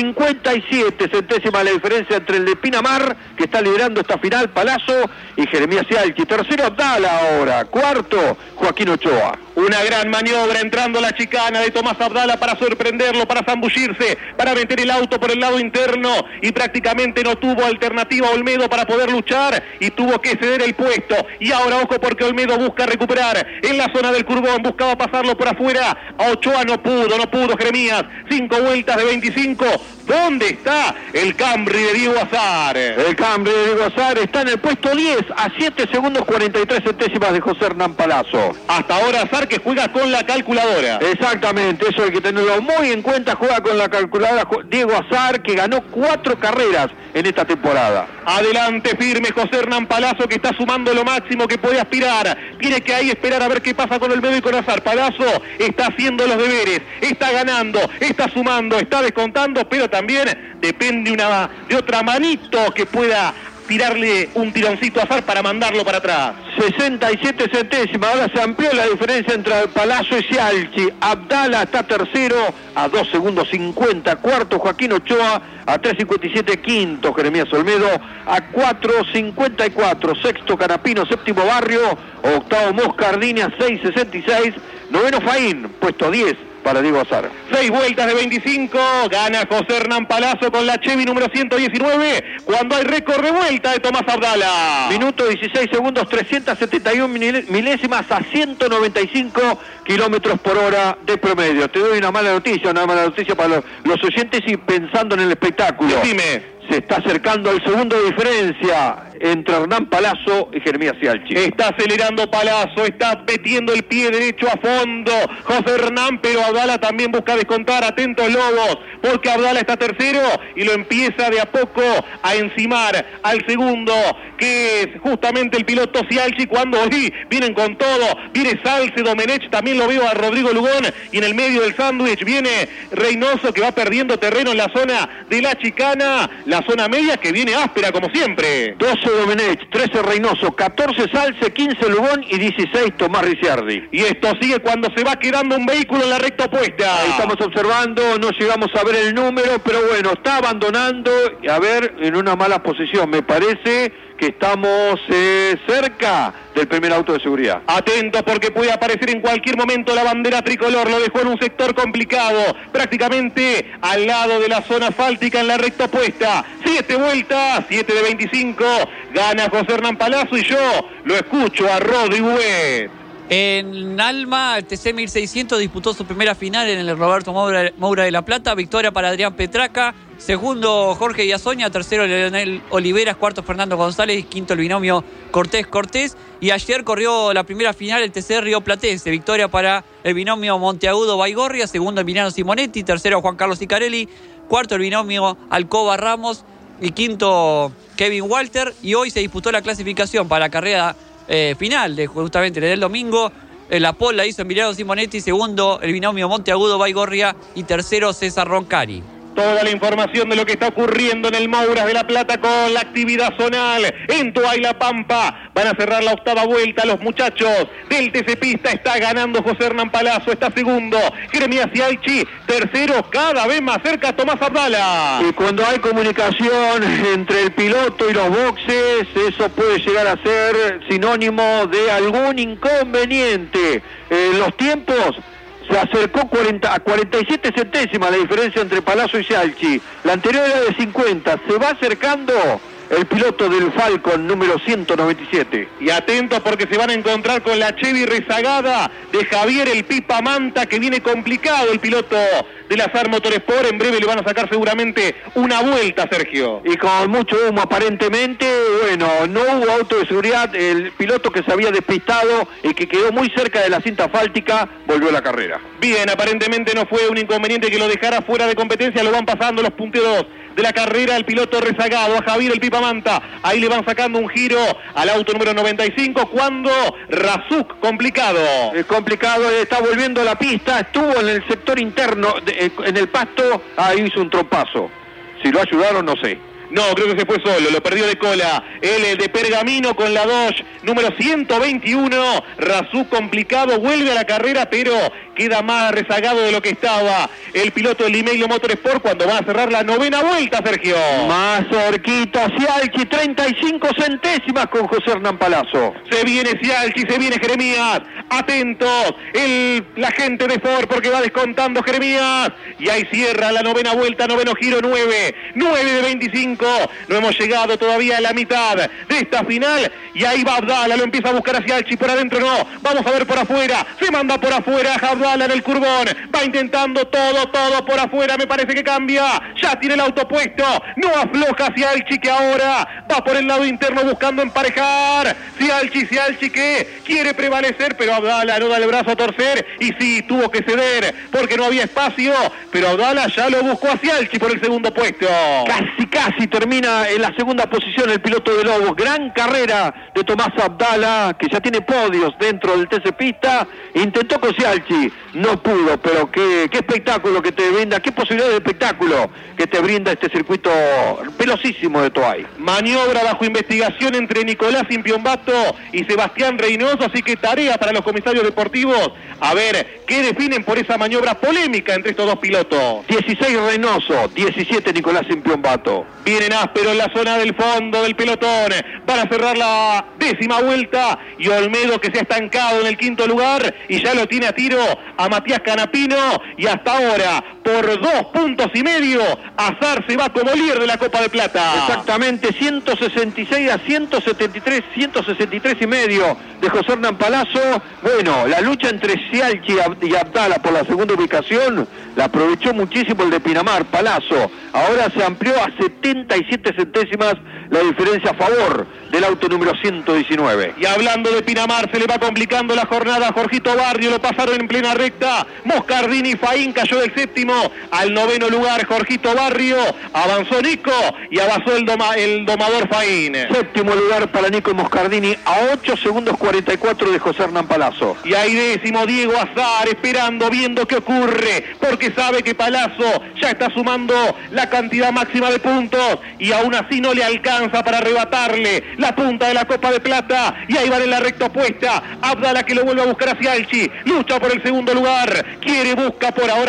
57 centésimas la diferencia entre el de Pinamar, que está liderando esta final, Palazzo, y Jeremías Sialchi. Tercero Abdala ahora, cuarto Joaquín Ochoa. Una gran maniobra entrando la chicana de Tomás Abdala para sorprenderlo, para zambullirse, para meter el auto por el lado interno, y prácticamente no tuvo alternativa Olmedo para poder luchar y tuvo que ceder el puesto. Y ahora ojo, porque Olmedo busca recuperar en la zona del curbón, buscaba pasarlo por afuera, a Ochoa no pudo Jeremías, 5 vueltas de 25. ¿Dónde está el Camry de Diego Azar? El Camry de Diego Azar está en el puesto 10, a 7 segundos 43 centésimas de José Hernán Palazzo. Hasta ahora Azar, que juega con la calculadora. Exactamente, eso hay que tenerlo muy en cuenta, juega con la calculadora Diego Azar, que ganó 4 carreras en esta temporada. Adelante firme José Hernán Palazzo, que está sumando lo máximo que puede aspirar. Tiene que ahí esperar a ver qué pasa con Olmedo y con Azar. Palazzo está haciendo los deberes, está ganando, está sumando, está descontando, pero también depende de otra manito que pueda tirarle un tironcito a Azar para mandarlo para atrás. 67 centésimas, ahora se amplió la diferencia entre Palazzo y Sialchi. Abdala está tercero a 2 segundos 50, cuarto Joaquín Ochoa a 3.57, quinto Jeremías Olmedo a 4.54, sexto Canapino, séptimo Barrio, octavo Moscardini a 6.66, noveno Faín, puesto 10 para Diego Azar. 6 vueltas de 25, gana José Hernán Palazzo con la Chevy número 119, cuando hay récord de vuelta de Tomás Abdala. Minuto 16 segundos, 371 milésimas a 195 kilómetros por hora de promedio. Te doy una mala noticia para los oyentes y pensando en el espectáculo. Dime. Se está acercando al segundo de diferencia entre Hernán Palazzo y Jeremías Sialchi. Está acelerando Palazzo, está metiendo el pie derecho a fondo José Hernán, pero Abdala también busca descontar. Atentos Lobos, porque Abdala está tercero y lo empieza de a poco a encimar al segundo, que es justamente el piloto Sialchi, cuando hoy vienen con todo. Viene Salce, Domenech, también lo veo a Rodrigo Lugón, y en el medio del sándwich viene Reynoso, que va perdiendo terreno en la zona de la chicana, la zona media, que viene áspera como siempre. 12 Domenech, 13 Reynoso, 14 Salce, 15 Lugón y 16 Tomás Ricciardi. Y esto sigue cuando se va quedando un vehículo en la recta opuesta. Ahí estamos observando, no llegamos a ver el número, pero bueno, está abandonando, a ver, en una mala posición. Me parece que estamos cerca del primer auto de seguridad. Atento, porque puede aparecer en cualquier momento la bandera tricolor. Lo dejó en un sector complicado, prácticamente al lado de la zona asfáltica en la recta opuesta. 7 vueltas, 7 de 25, gana José Hernán Palazzo, y yo lo escucho a Rodri Bouet. En Alma, el TC 1600 disputó su primera final en el Roberto Moura de La Plata. Victoria para Adrián Petraca. Segundo, Jorge Iazoña. Tercero, Leonel Oliveras. Cuarto, Fernando González. Quinto, el binomio Cortés. Y ayer corrió la primera final el TC Río Platense. Victoria para el binomio Monteagudo Baigorria. Segundo, Emiliano Simonetti. Tercero, Juan Carlos Icarelli. Cuarto, el binomio Alcoba Ramos. Y quinto, Kevin Walter. Y hoy se disputó la clasificación para la carrera final de justamente del domingo. La pole la hizo Emiliano Simonetti, segundo el binomio Monteagudo Baigorria y tercero César Roncari. Toda la información de lo que está ocurriendo en el Mouras de La Plata con la actividad zonal en Toay La Pampa. Van a cerrar la octava vuelta los muchachos del TC Pista. Está ganando José Hernán Palazzo, está segundo Jeremías Cialchi, tercero cada vez más cerca Tomás Abdala. Y cuando hay comunicación entre el piloto y los boxes, eso puede llegar a ser sinónimo de algún inconveniente. Los tiempos se acercó a 47 centésimas la diferencia entre Palazzo y Cialchi. La anterior era de 50. Se va acercando el piloto del Falcon número 197. Y atentos porque se van a encontrar con la Chevy rezagada de Javier el Pipa Manta, que viene complicado el piloto del Azar Motorsport. En breve le van a sacar seguramente una vuelta, Sergio. Y con mucho humo aparentemente. Bueno, no hubo auto de seguridad. El piloto que se había despistado y que quedó muy cerca de la cinta asfáltica volvió a la carrera. Bien, aparentemente no fue un inconveniente que lo dejara fuera de competencia. Lo van pasando los punteros de la carrera, el piloto rezagado a Javier el Pipa Manta. Ahí le van sacando un giro al auto número 95 cuando Razuk, complicado. Complicado, está volviendo a la pista, estuvo en el sector interno, en el pasto, ahí hizo un trompazo. Si lo ayudaron, no sé. No, creo que se fue solo, lo perdió de cola. Él de Pergamino con la Dodge número 121. Razú complicado, vuelve a la carrera, pero queda más rezagado de lo que estaba el piloto del Limeilo Motorsport cuando va a cerrar la novena vuelta, Sergio. Más cerquita, Cialchi, 35 centésimas con José Hernán Palazzo. Se viene Cialchi, se viene Jeremías. Atentos, la gente de Ford porque va descontando Jeremías. Y ahí cierra la novena vuelta, noveno giro, 9 de 25. No hemos llegado todavía a la mitad de esta final. Y ahí va Abdala, lo empieza a buscar hacia Cialchi, por adentro no. Vamos a ver por afuera, se manda por afuera Abdala en el curbón. Va intentando todo por afuera, me parece que cambia. Ya tiene el auto puesto, no afloja Cialchi que ahora va por el lado interno buscando emparejar. Cialchi que quiere prevalecer, pero Abdala no da el brazo a torcer. Y sí, tuvo que ceder porque no había espacio, pero Abdala ya lo buscó a Cialchi por el segundo puesto. Casi termina en la segunda posición el piloto de Lobos. Gran carrera de Tomás Abdala, que ya tiene podios dentro del TC Pista. Intentó con Cialchi, no pudo, pero qué espectáculo que te brinda, qué posibilidad de espectáculo que te brinda este circuito velocísimo de Toay. Maniobra bajo investigación entre Nicolás Impiombato y Sebastián Reynoso, así que tarea para los comisarios deportivos a ver qué definen por esa maniobra polémica entre estos dos pilotos. 16 Reynoso, 17 Nicolás Impiombato. Vienen áspero en la zona del fondo del pelotón. Van a cerrar la décima vuelta y Olmedo, que se ha estancado en el quinto lugar y ya lo tiene a tiro a Matías Canapino. Y hasta ahora, por 2,5 puntos, Azar se va como líder de la Copa de Plata. Exactamente, 166 a 173, 163 y medio de José Hernán Palazzo. Bueno, la lucha entre Cialchi y Abdala por la segunda ubicación la aprovechó muchísimo el de Pinamar, Palazzo. Ahora se amplió a 77 centésimas la diferencia a favor del auto número 119. Y hablando de Pinamar, se le va complicando la jornada a Jorgito Barrio, lo pasaron en plena recta. Moscardini y Faín cayó del séptimo al noveno lugar. Jorgito Barrio, avanzó Nico y avanzó el domador Faín. Séptimo lugar para Nico Moscardini a 8 segundos 44 de José Hernán Palazzo. Y ahí décimo Diego Azar, esperando, viendo qué ocurre, porque sabe que Palazzo ya está sumando la cantidad máxima de puntos y aún así no le alcanza para arrebatarle la punta de la Copa de Plata. Y ahí van en la recta opuesta Abdala, que lo vuelve a buscar hacia Cialchi, lucha por el segundo lugar, busca por ahora.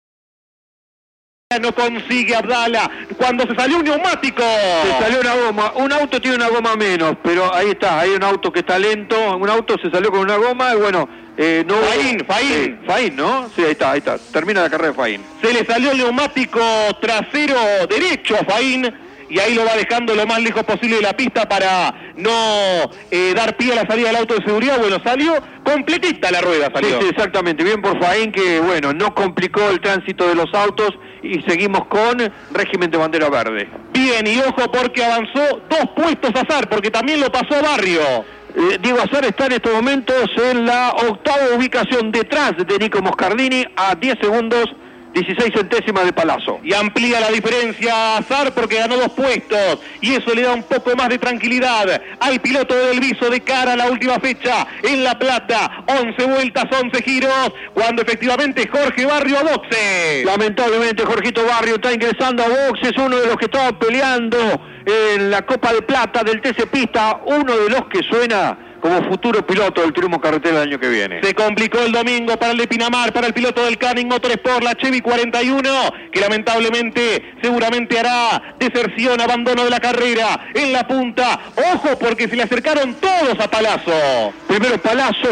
No consigue Abdala cuando se salió un neumático. Se salió una goma, un auto tiene una goma menos, pero ahí está, hay un auto que está lento, un auto se salió con una goma y bueno, no. Faín, ¿no? Sí, ahí está, termina la carrera de Faín. Se le salió el neumático trasero derecho a Faín y ahí lo va dejando lo más lejos posible de la pista para no dar pie a la salida del auto de seguridad. Bueno, salió completita la rueda, salió. Sí, exactamente, bien por Faín, que bueno, no complicó el tránsito de los autos y seguimos con régimen de bandera verde. Bien, y ojo porque avanzó 2 puestos Azar, porque también lo pasó Barrio. Diego Azar está en estos momentos en la octava ubicación detrás de Nico Moscardini a 10 segundos 16 centésimas de Palazzo. Y amplía la diferencia Azar porque ganó 2 puestos y eso le da un poco más de tranquilidad al piloto del Viso de cara a la última fecha en La Plata. 11 vueltas, 11 giros, cuando efectivamente Jorge Barrio a boxes. Lamentablemente Jorgito Barrio está ingresando a boxes, uno de los que estaba peleando en la Copa de Plata del TC Pista, uno de los que suena como futuro piloto del turismo carretera del año que viene. Se complicó el domingo para el de Pinamar, para el piloto del Canning Motorsport, la Chevy 41, que lamentablemente seguramente hará deserción, abandono de la carrera en la punta. Ojo porque se le acercaron todos a Palazzo. Primero Palazzo,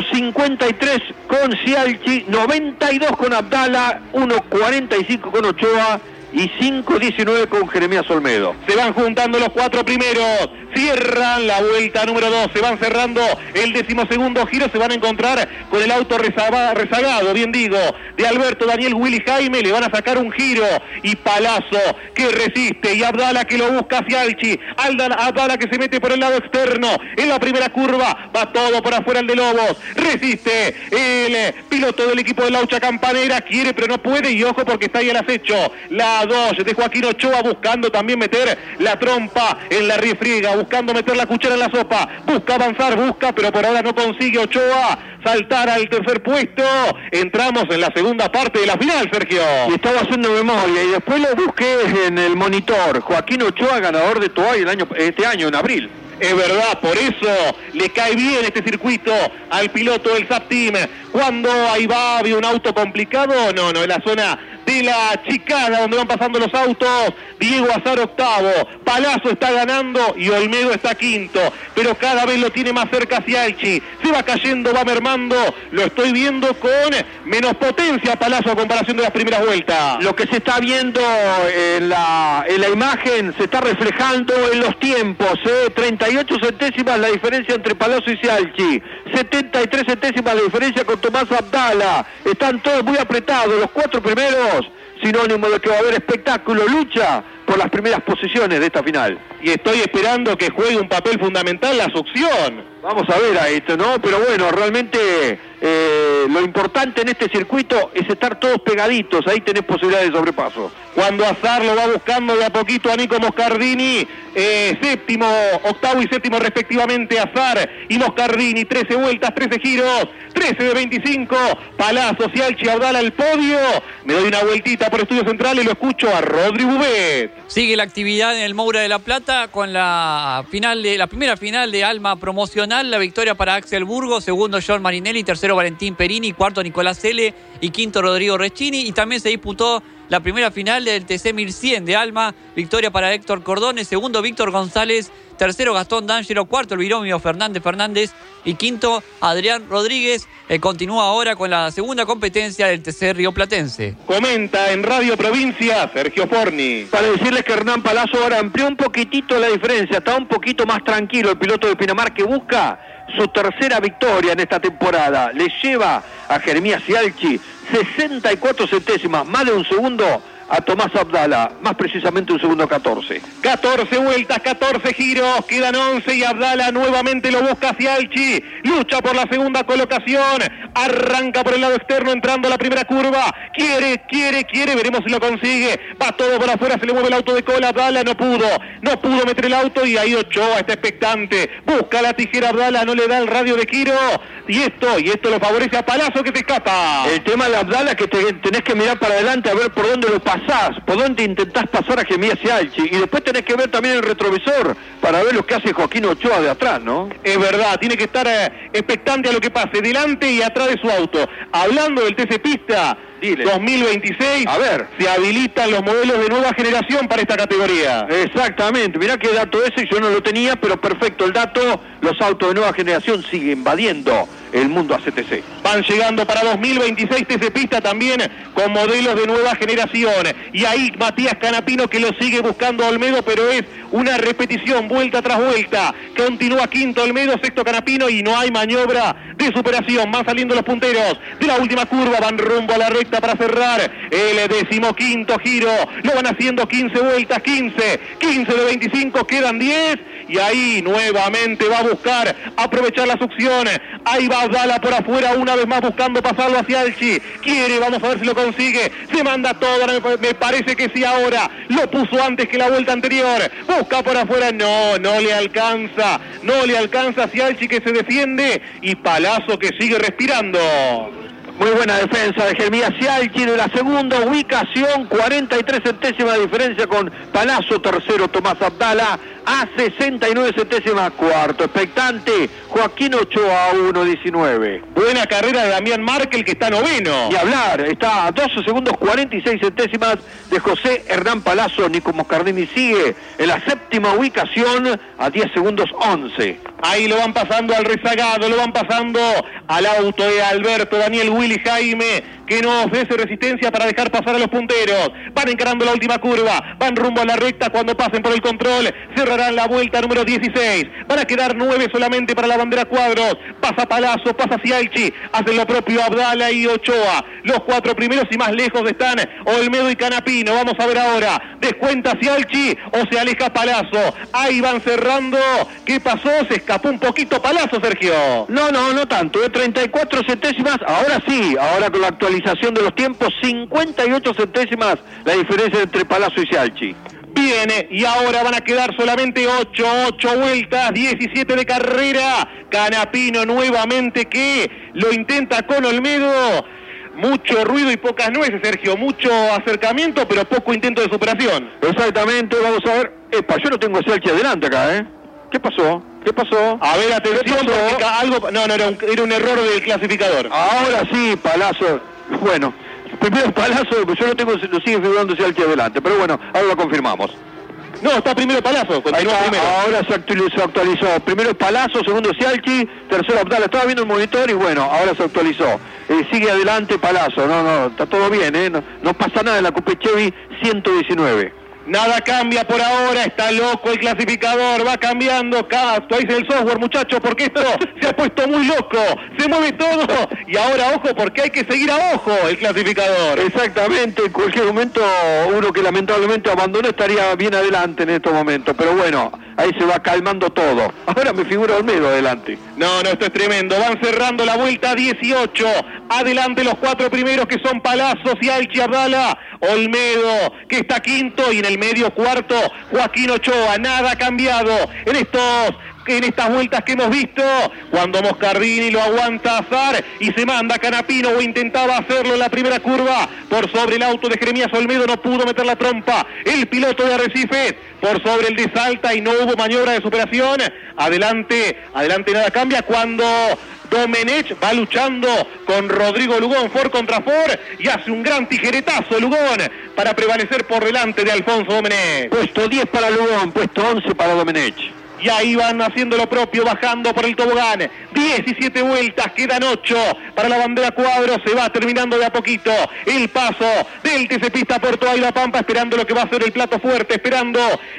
53 con Cialchi, 92 con Abdala, 1.45 con Ochoa y 5.19 con Jeremías Olmedo. Se van juntando los 4 primeros, cierran la vuelta número 2, se van cerrando el 12º giro, se van a encontrar con el auto rezagado, bien digo, de Alberto Daniel Willy Jaime, le van a sacar un giro y Palazzo que resiste y Abdala que lo busca hacia Alchi, Abdala que se mete por el lado externo, en la primera curva, va todo por afuera el de Lobos, resiste el piloto del equipo de Laucha Campanera, quiere pero no puede y ojo porque está ahí el acecho, la 2 de Joaquín Ochoa buscando también meter la trompa en la refriega, buscando meter la cuchara en la sopa, busca avanzar, pero por ahora no consigue Ochoa saltar al tercer puesto. Entramos en la segunda parte de la final, Sergio. Y estaba haciendo memoria y después lo busqué en el monitor. Joaquín Ochoa, ganador de Toay este año, en abril. Es verdad, por eso le cae bien este circuito al piloto del SAP Team. Cuando ahí va, había un auto complicado, no, en la zona de la chicana donde van pasando los autos. Diego Azar octavo, Palazzo está ganando y Olmedo está quinto, pero cada vez lo tiene más cerca hacia Elchi, se va cayendo, va mermando, lo estoy viendo con menos potencia Palazzo a comparación de las primeras vueltas. Lo que se está viendo en la imagen se está reflejando en los tiempos, 38 centésimas la diferencia entre Palazzo y Cialchi, 73 centésimas la diferencia con Tomás Abdala, están todos muy apretados, los 4 primeros, sinónimo de que va a haber espectáculo, lucha por las primeras posiciones de esta final. Y estoy esperando que juegue un papel fundamental la succión. Vamos a ver a esto, ¿no? Pero bueno, realmente lo importante en este circuito es estar todos pegaditos, ahí tenés posibilidades de sobrepaso. Cuando Azar lo va buscando de a poquito a Nico Moscardini, octavo y séptimo respectivamente Azar y Moscardini, 13 vueltas, 13 giros, 13 de 25, Palazzo, Cialchi, Abdala al podio. Me doy una vueltita por Estudios Centrales y lo escucho a Rodri Bubet. Sigue la actividad en el Moura de la Plata con la primera final de Alma promocional, la victoria para Axel Burgo, segundo John Marinelli, tercero Valentín Perini, cuarto Nicolás L. y quinto Rodrigo Recchini, y también se disputó la primera final del TC 1100 de Alma, victoria para Héctor Cordone, segundo Víctor González, tercero Gastón D'Angelo, cuarto el binomio Fernández y quinto Adrián Rodríguez. Continúa ahora con la segunda competencia del TC rioplatense. Comenta en Radio Provincia Sergio Forni. Para decirles que Hernán Palazzo ahora amplió un poquitito la diferencia, está un poquito más tranquilo el piloto de Pinamar que busca su tercera victoria en esta temporada. Le lleva a Jeremías Cialchi 64 centésimas, más de un segundo a Tomás Abdala, más precisamente un segundo 14. 14 vueltas, 14 giros, quedan 11 y Abdala nuevamente lo busca hacia Cialchi, lucha por la segunda colocación, arranca por el lado externo entrando a la primera curva, quiere, veremos si lo consigue, va todo por afuera, se le mueve el auto de cola, Abdala no pudo meter el auto y ahí Ochoa está expectante, busca la tijera Abdala, no le da el radio de giro y esto lo favorece a Palazzo que se escapa. El tema de Abdala es que tenés que mirar para adelante a ver por dónde lo pasás, por dónde intentás pasar a Jeremías Cialchi y después tenés que ver también el retrovisor para ver lo que hace Joaquín Ochoa de atrás, ¿no? Es verdad, tiene que estar expectante a lo que pase delante y atrás de su auto. Hablando del TC Pista 2026, a ver, se habilitan los modelos de nueva generación para esta categoría. Exactamente, mirá qué dato ese, yo no lo tenía, pero perfecto el dato, los autos de nueva generación siguen invadiendo el mundo ACTC. Van llegando para 2026 TC Pista también con modelos de nueva generación. Y ahí Matías Canapino que lo sigue buscando a Olmedo, pero es una repetición, vuelta tras vuelta. Continúa quinto Olmedo, sexto Canapino y no hay maniobra de superación. Van saliendo los punteros de la última curva, van rumbo a la recta para cerrar el 15º giro. Lo van haciendo 15 vueltas, 15 de 25, quedan 10. Y ahí nuevamente va a buscar aprovechar la succión Ahí va Abdala por afuera, una vez más buscando pasarlo hacia Alchi. Quiere, vamos a ver si lo consigue. Se manda todo, me parece que sí ahora. Lo puso antes que la vuelta anterior. Busca por afuera, no le alcanza. No le alcanza hacia Alchi, que se defiende. Y Palazzo que sigue respirando. Muy buena defensa de Jeremías Cialchi de la segunda ubicación, 43 centésimas de diferencia con Palazzo, tercero Tomás Abdala, a 69 centésimas, cuarto expectante Joaquín Ochoa a 1.19. Buena carrera de Damián Markel, que está noveno. Y hablar, está a 12 segundos 46 centésimas de José Hernán Palazzo. Nico Moscardini sigue en la séptima ubicación a 10 segundos 11. Ahí lo van pasando al rezagado, lo van pasando al auto de Alberto, Daniel, Willy, Jaime, que no ofrece resistencia para dejar pasar a los punteros. Van encarando la última curva, van rumbo a la recta cuando pasen por el control, cerrarán la vuelta número 16. Van a quedar 9 solamente para la bandera cuadros. Pasa Palazzo, pasa Cialchi, hacen lo propio Abdala y Ochoa. Los 4 primeros y más lejos están Olmedo y Canapino. Vamos a ver ahora, descuenta Cialchi o se aleja Palazzo. Ahí van cerrando. ¿Qué pasó? Se escapó un poquito Palazzo, Sergio. No tanto, de 34 centésimas, ahora sí, ahora con la actualización de los tiempos, 58 centésimas la diferencia entre Palazzo y Cialchi. Viene y ahora van a quedar solamente 8 vueltas, 17 de carrera. Canapino nuevamente que lo intenta con Olmedo. Mucho ruido y pocas nueces, Sergio. Mucho acercamiento, pero poco intento de superación. Exactamente, vamos a ver. Yo no tengo a Cialchi adelante acá, ¿eh? ¿Qué pasó? A ver, atención, porque algo... No, era un error del clasificador. Ahora sí, Palazzo. Bueno, primero Palazzo, yo no tengo, lo sigue figurando Cialchi adelante, pero bueno, ahora lo confirmamos. No, está primero Palazzo, continúa primero. Ahora se actualizó. Primero Palazzo, segundo Cialchi, tercero Abdala. Estaba viendo el monitor y bueno, ahora se actualizó. Sigue adelante Palazzo. No, está todo bien, ¿eh? No pasa nada en la Coupe Chevy 119. Nada cambia por ahora, está loco el clasificador, va cambiando, actualiza el software, muchachos, porque esto se ha puesto muy loco, se mueve todo, y ahora ojo, porque hay que seguir a ojo el clasificador. Exactamente, en cualquier momento uno que lamentablemente abandonó estaría bien adelante en estos momentos, pero bueno, ahí se va calmando todo. Ahora me figura Olmedo adelante. No, esto es tremendo, van cerrando la vuelta 18, adelante los 4 primeros que son Palazzo, Cialchi, Abdala, Olmedo, que está quinto, y en el medio cuarto, Joaquín Ochoa. Nada ha cambiado en estas vueltas que hemos visto, cuando Moscardini lo aguanta a Azar y se manda a Canapino, o intentaba hacerlo en la primera curva, por sobre el auto de Jeremías Olmedo, no pudo meter la trompa, el piloto de Arrecifes, por sobre el de Salta, y no hubo maniobra de superación. Adelante nada cambia cuando Domenech va luchando con Rodrigo Lugón, Ford contra Ford, y hace un gran tijeretazo Lugón para prevalecer por delante de Alfonso Domenech. Puesto 10 para Lugón, puesto 11 para Domenech. Y ahí van haciendo lo propio, bajando por el tobogán. 17 vueltas, quedan 8 para la bandera cuadro. Se va terminando de a poquito el paso del TC Pista Puerto Ayla Pampa, esperando lo que va a ser el plato fuerte, esperando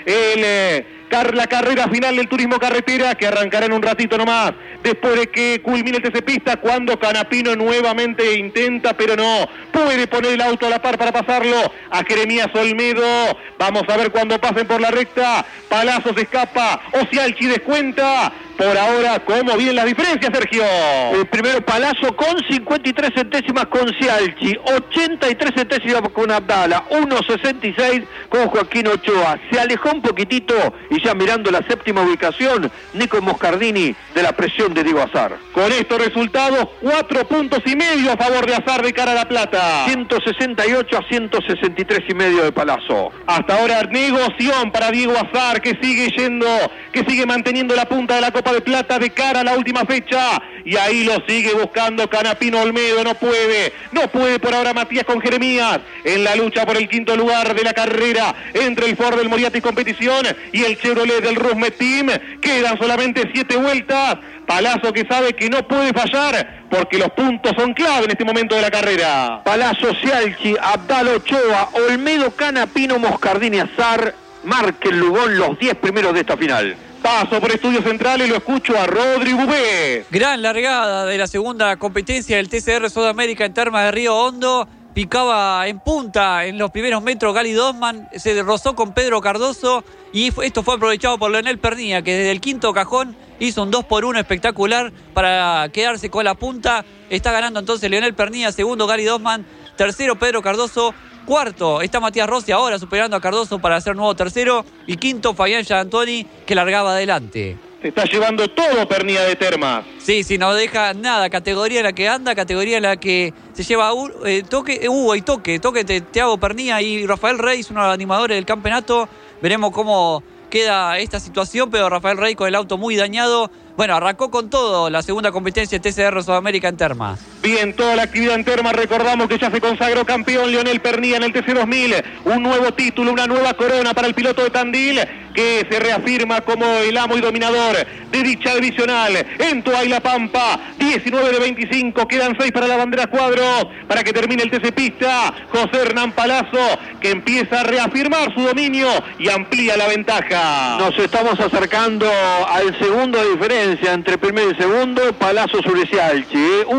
la carrera final del turismo carretera, que arrancará en un ratito nomás, después de que culmine el TC Pista, cuando Canapino nuevamente intenta, pero no puede poner el auto a la par para pasarlo a Jeremías Olmedo. Vamos a ver cuando pasen por la recta. Palazzo se escapa, Cialchi descuenta. Por ahora, ¿cómo vienen las diferencias, Sergio? Primero Palazzo con 53 centésimas con Cialchi, 83 centésimas con Abdala, 1.66 con Joaquín Ochoa. Se alejó un poquitito y ya mirando la séptima ubicación, Nico Moscardini de la presión de Diego Azar. Con estos resultados, 4,5 puntos a favor de Azar de cara a La Plata. 168 a 163,5 de Palazzo. Hasta ahora negociación para Diego Azar, que sigue manteniendo la punta de la Copa de Plata de cara a la última fecha, y ahí lo sigue buscando Canapino Olmedo. No puede por ahora Matías con Jeremías en la lucha por el quinto lugar de la carrera entre el Ford del Moriarty Competición y el Chevrolet del Rusmet Team. Quedan solamente 7 vueltas. Palazzo, que sabe que no puede fallar porque los puntos son clave en este momento de la carrera. Palazzo, Cialchi, Abdala, Ochoa, Olmedo, Canapino, Moscardini, Azar, Markel, Lugón, los 10 primeros de esta final. Paso por Estudios Centrales y lo escucho a Rodri Bubé. Gran largada de la segunda competencia del TCR Sudamérica en Termas de Río Hondo. picaba en punta en los primeros metros Gali Dosman, se rozó con Pedro Cardoso y esto fue aprovechado por Leonel Pernía, que desde el quinto cajón hizo un 2-1 espectacular para quedarse con la punta. Está ganando entonces Leonel Pernía, segundo Gali Dosman, tercero Pedro Cardoso, cuarto está Matías Rossi ahora superando a Cardoso para ser nuevo tercero y quinto Fabián Giantoni, que largaba adelante. Se está llevando todo Pernía de Termas. Sí, no deja nada. Categoría en la que anda, categoría en la que se lleva toque Thiago Pernía y Rafael Reyes, uno de los animadores del campeonato. Veremos cómo queda esta situación, pero Rafael Reyes con el auto muy dañado. Bueno, arrancó con todo la segunda competencia de TCR Sudamérica en Termas. Bien, toda la actividad en Termas. Recordamos que ya se consagró campeón Leonel Pernía en el TC2000. Un nuevo título, una nueva corona para el piloto de Tandil, que se reafirma como el amo y dominador de dicha divisional. En Toay La Pampa, 19 de 25, quedan 6 para la bandera cuadros, para que termine el TC Pista. José Hernán Palazzo, que empieza a reafirmar su dominio y amplía la ventaja. Nos estamos acercando al segundo de diferencia entre primero y segundo. Palazzo sobre Cialchi,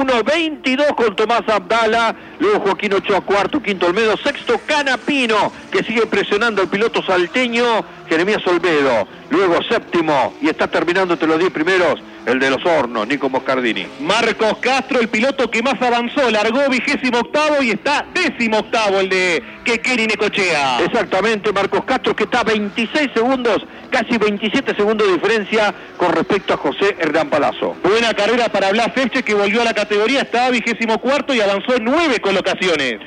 1.22 con Tomás Abdala, luego Joaquín Ochoa cuarto, quinto Olmedo, sexto Canapino, que sigue presionando al piloto salteño Jeremías Olmedo, luego séptimo y está terminando entre los 10 primeros el de Los Hornos, Nico Moscardini. Marcos Castro, el piloto que más avanzó, largó 28º y está 18º el de Kekeni Necochea. Exactamente, Marcos Castro, que está 26 segundos, casi 27 segundos de diferencia con respecto a José Hernán Palazzo. Buena carrera para Blas Eche, que volvió a la categoría, está 24º y avanzó 9 colocaciones.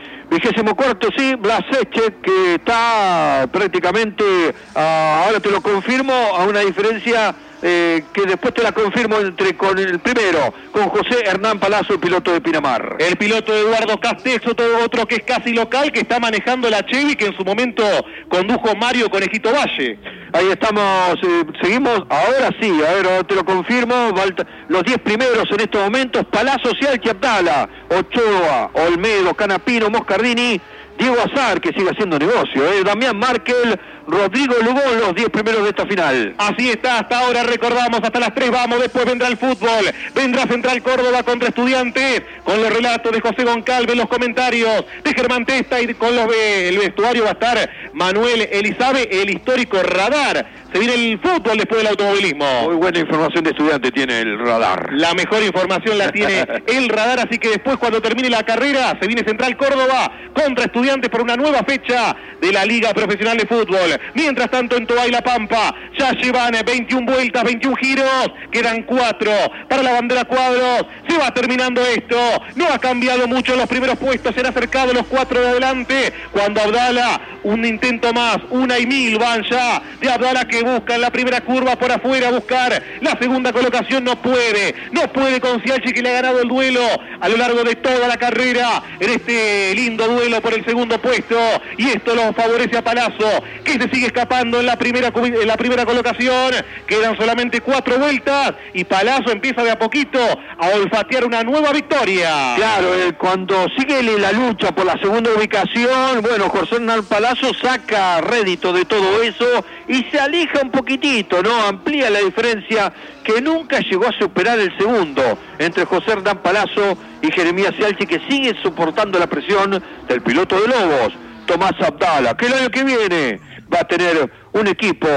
24º, sí, Blas Eche, que está prácticamente, ahora te lo confirmo, a una diferencia que después te la confirmo con el primero, con José Hernán Palazzo, el piloto de Pinamar. El piloto de Eduardo Castex, otro que es casi local, que está manejando la Chevy, que en su momento condujo Mario Conejito Valle. Ahí estamos, seguimos, ahora sí, a ver, ahora te lo confirmo, los 10 primeros en estos momentos: Palazzo, Cialchi, Abdala, Ochoa, Olmedo, Canapino, Moscardini, Diego Azar, que sigue haciendo negocio, Damián Markel, Rodrigo Lugón, los 10 primeros de esta final. Así está, hasta ahora recordamos, hasta las 3 vamos, después vendrá el fútbol, vendrá Central Córdoba contra Estudiantes, con los relatos de José Goncalves, los comentarios de Germán Testa, y con el vestuario va a estar Manuel Elizabe, el histórico Radar. Se viene el fútbol después del automovilismo. Muy buena información de Estudiantes tiene el Radar. La mejor información la tiene el Radar, así que después, cuando termine la carrera, se viene Central Córdoba contra Estudiantes por una nueva fecha de la Liga Profesional de Fútbol. Mientras tanto, en Toay La Pampa ya llevan 21 vueltas, 21 giros, quedan 4 para la bandera cuadros. Se va terminando esto, no ha cambiado mucho en los primeros puestos, se han acercado los 4 de adelante, cuando Abdala, un intento más, 1.000 van ya de Abdala, que busca en la primera curva por afuera buscar la segunda colocación. No puede con Cialchi, que le ha ganado el duelo a lo largo de toda la carrera en este lindo duelo por el segundo puesto, y esto lo favorece a Palazzo, que se sigue escapando en la primera colocación. Quedan solamente 4 vueltas y Palazzo empieza de a poquito a olfatear una nueva victoria. Claro, cuando sigue la lucha por la segunda ubicación, bueno, José Hernán Palazzo saca rédito de todo eso y se aleja un poquitito, ¿no? Amplía la diferencia, que nunca llegó a superar el segundo entre José Hernán Palazzo y Jeremías Cialchi, que sigue soportando la presión del piloto de Lobos, Tomás Abdala, que el año que viene va a tener un equipo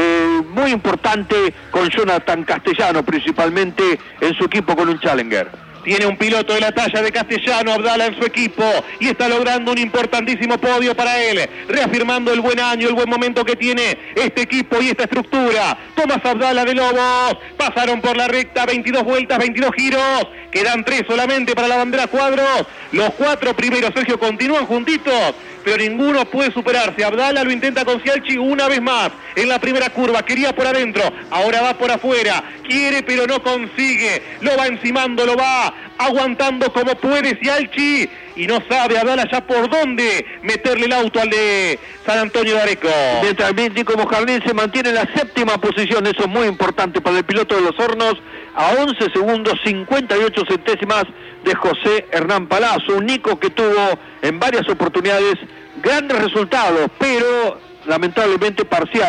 muy importante, con Jonathan Castellano principalmente en su equipo, con un Challenger. Tiene un piloto de la talla de Castellano, Abdala, en su equipo, y está logrando un importantísimo podio para él, reafirmando el buen año, el buen momento que tiene este equipo y esta estructura. Tomás Abdala de Lobos, pasaron por la recta, 22 vueltas, 22 giros, quedan 3 solamente para la bandera cuadros. Los 4 primeros, Sergio, continúan juntitos, pero ninguno puede superarse. Abdala lo intenta con Cialchi una vez más en la primera curva, quería por adentro, ahora va por afuera, quiere pero no consigue, lo va encimando, lo va aguantando como puede Cialchi, y no sabe Abdala ya por dónde meterle el auto al de San Antonio de Areco. Mientras Nico Moscardini se mantiene en la 7ª posición, eso es muy importante para el piloto de Los Hornos, a 11 segundos 58 centésimas de José Hernán Palazzo, un Nico que tuvo en varias oportunidades grandes resultados, pero lamentablemente parciales,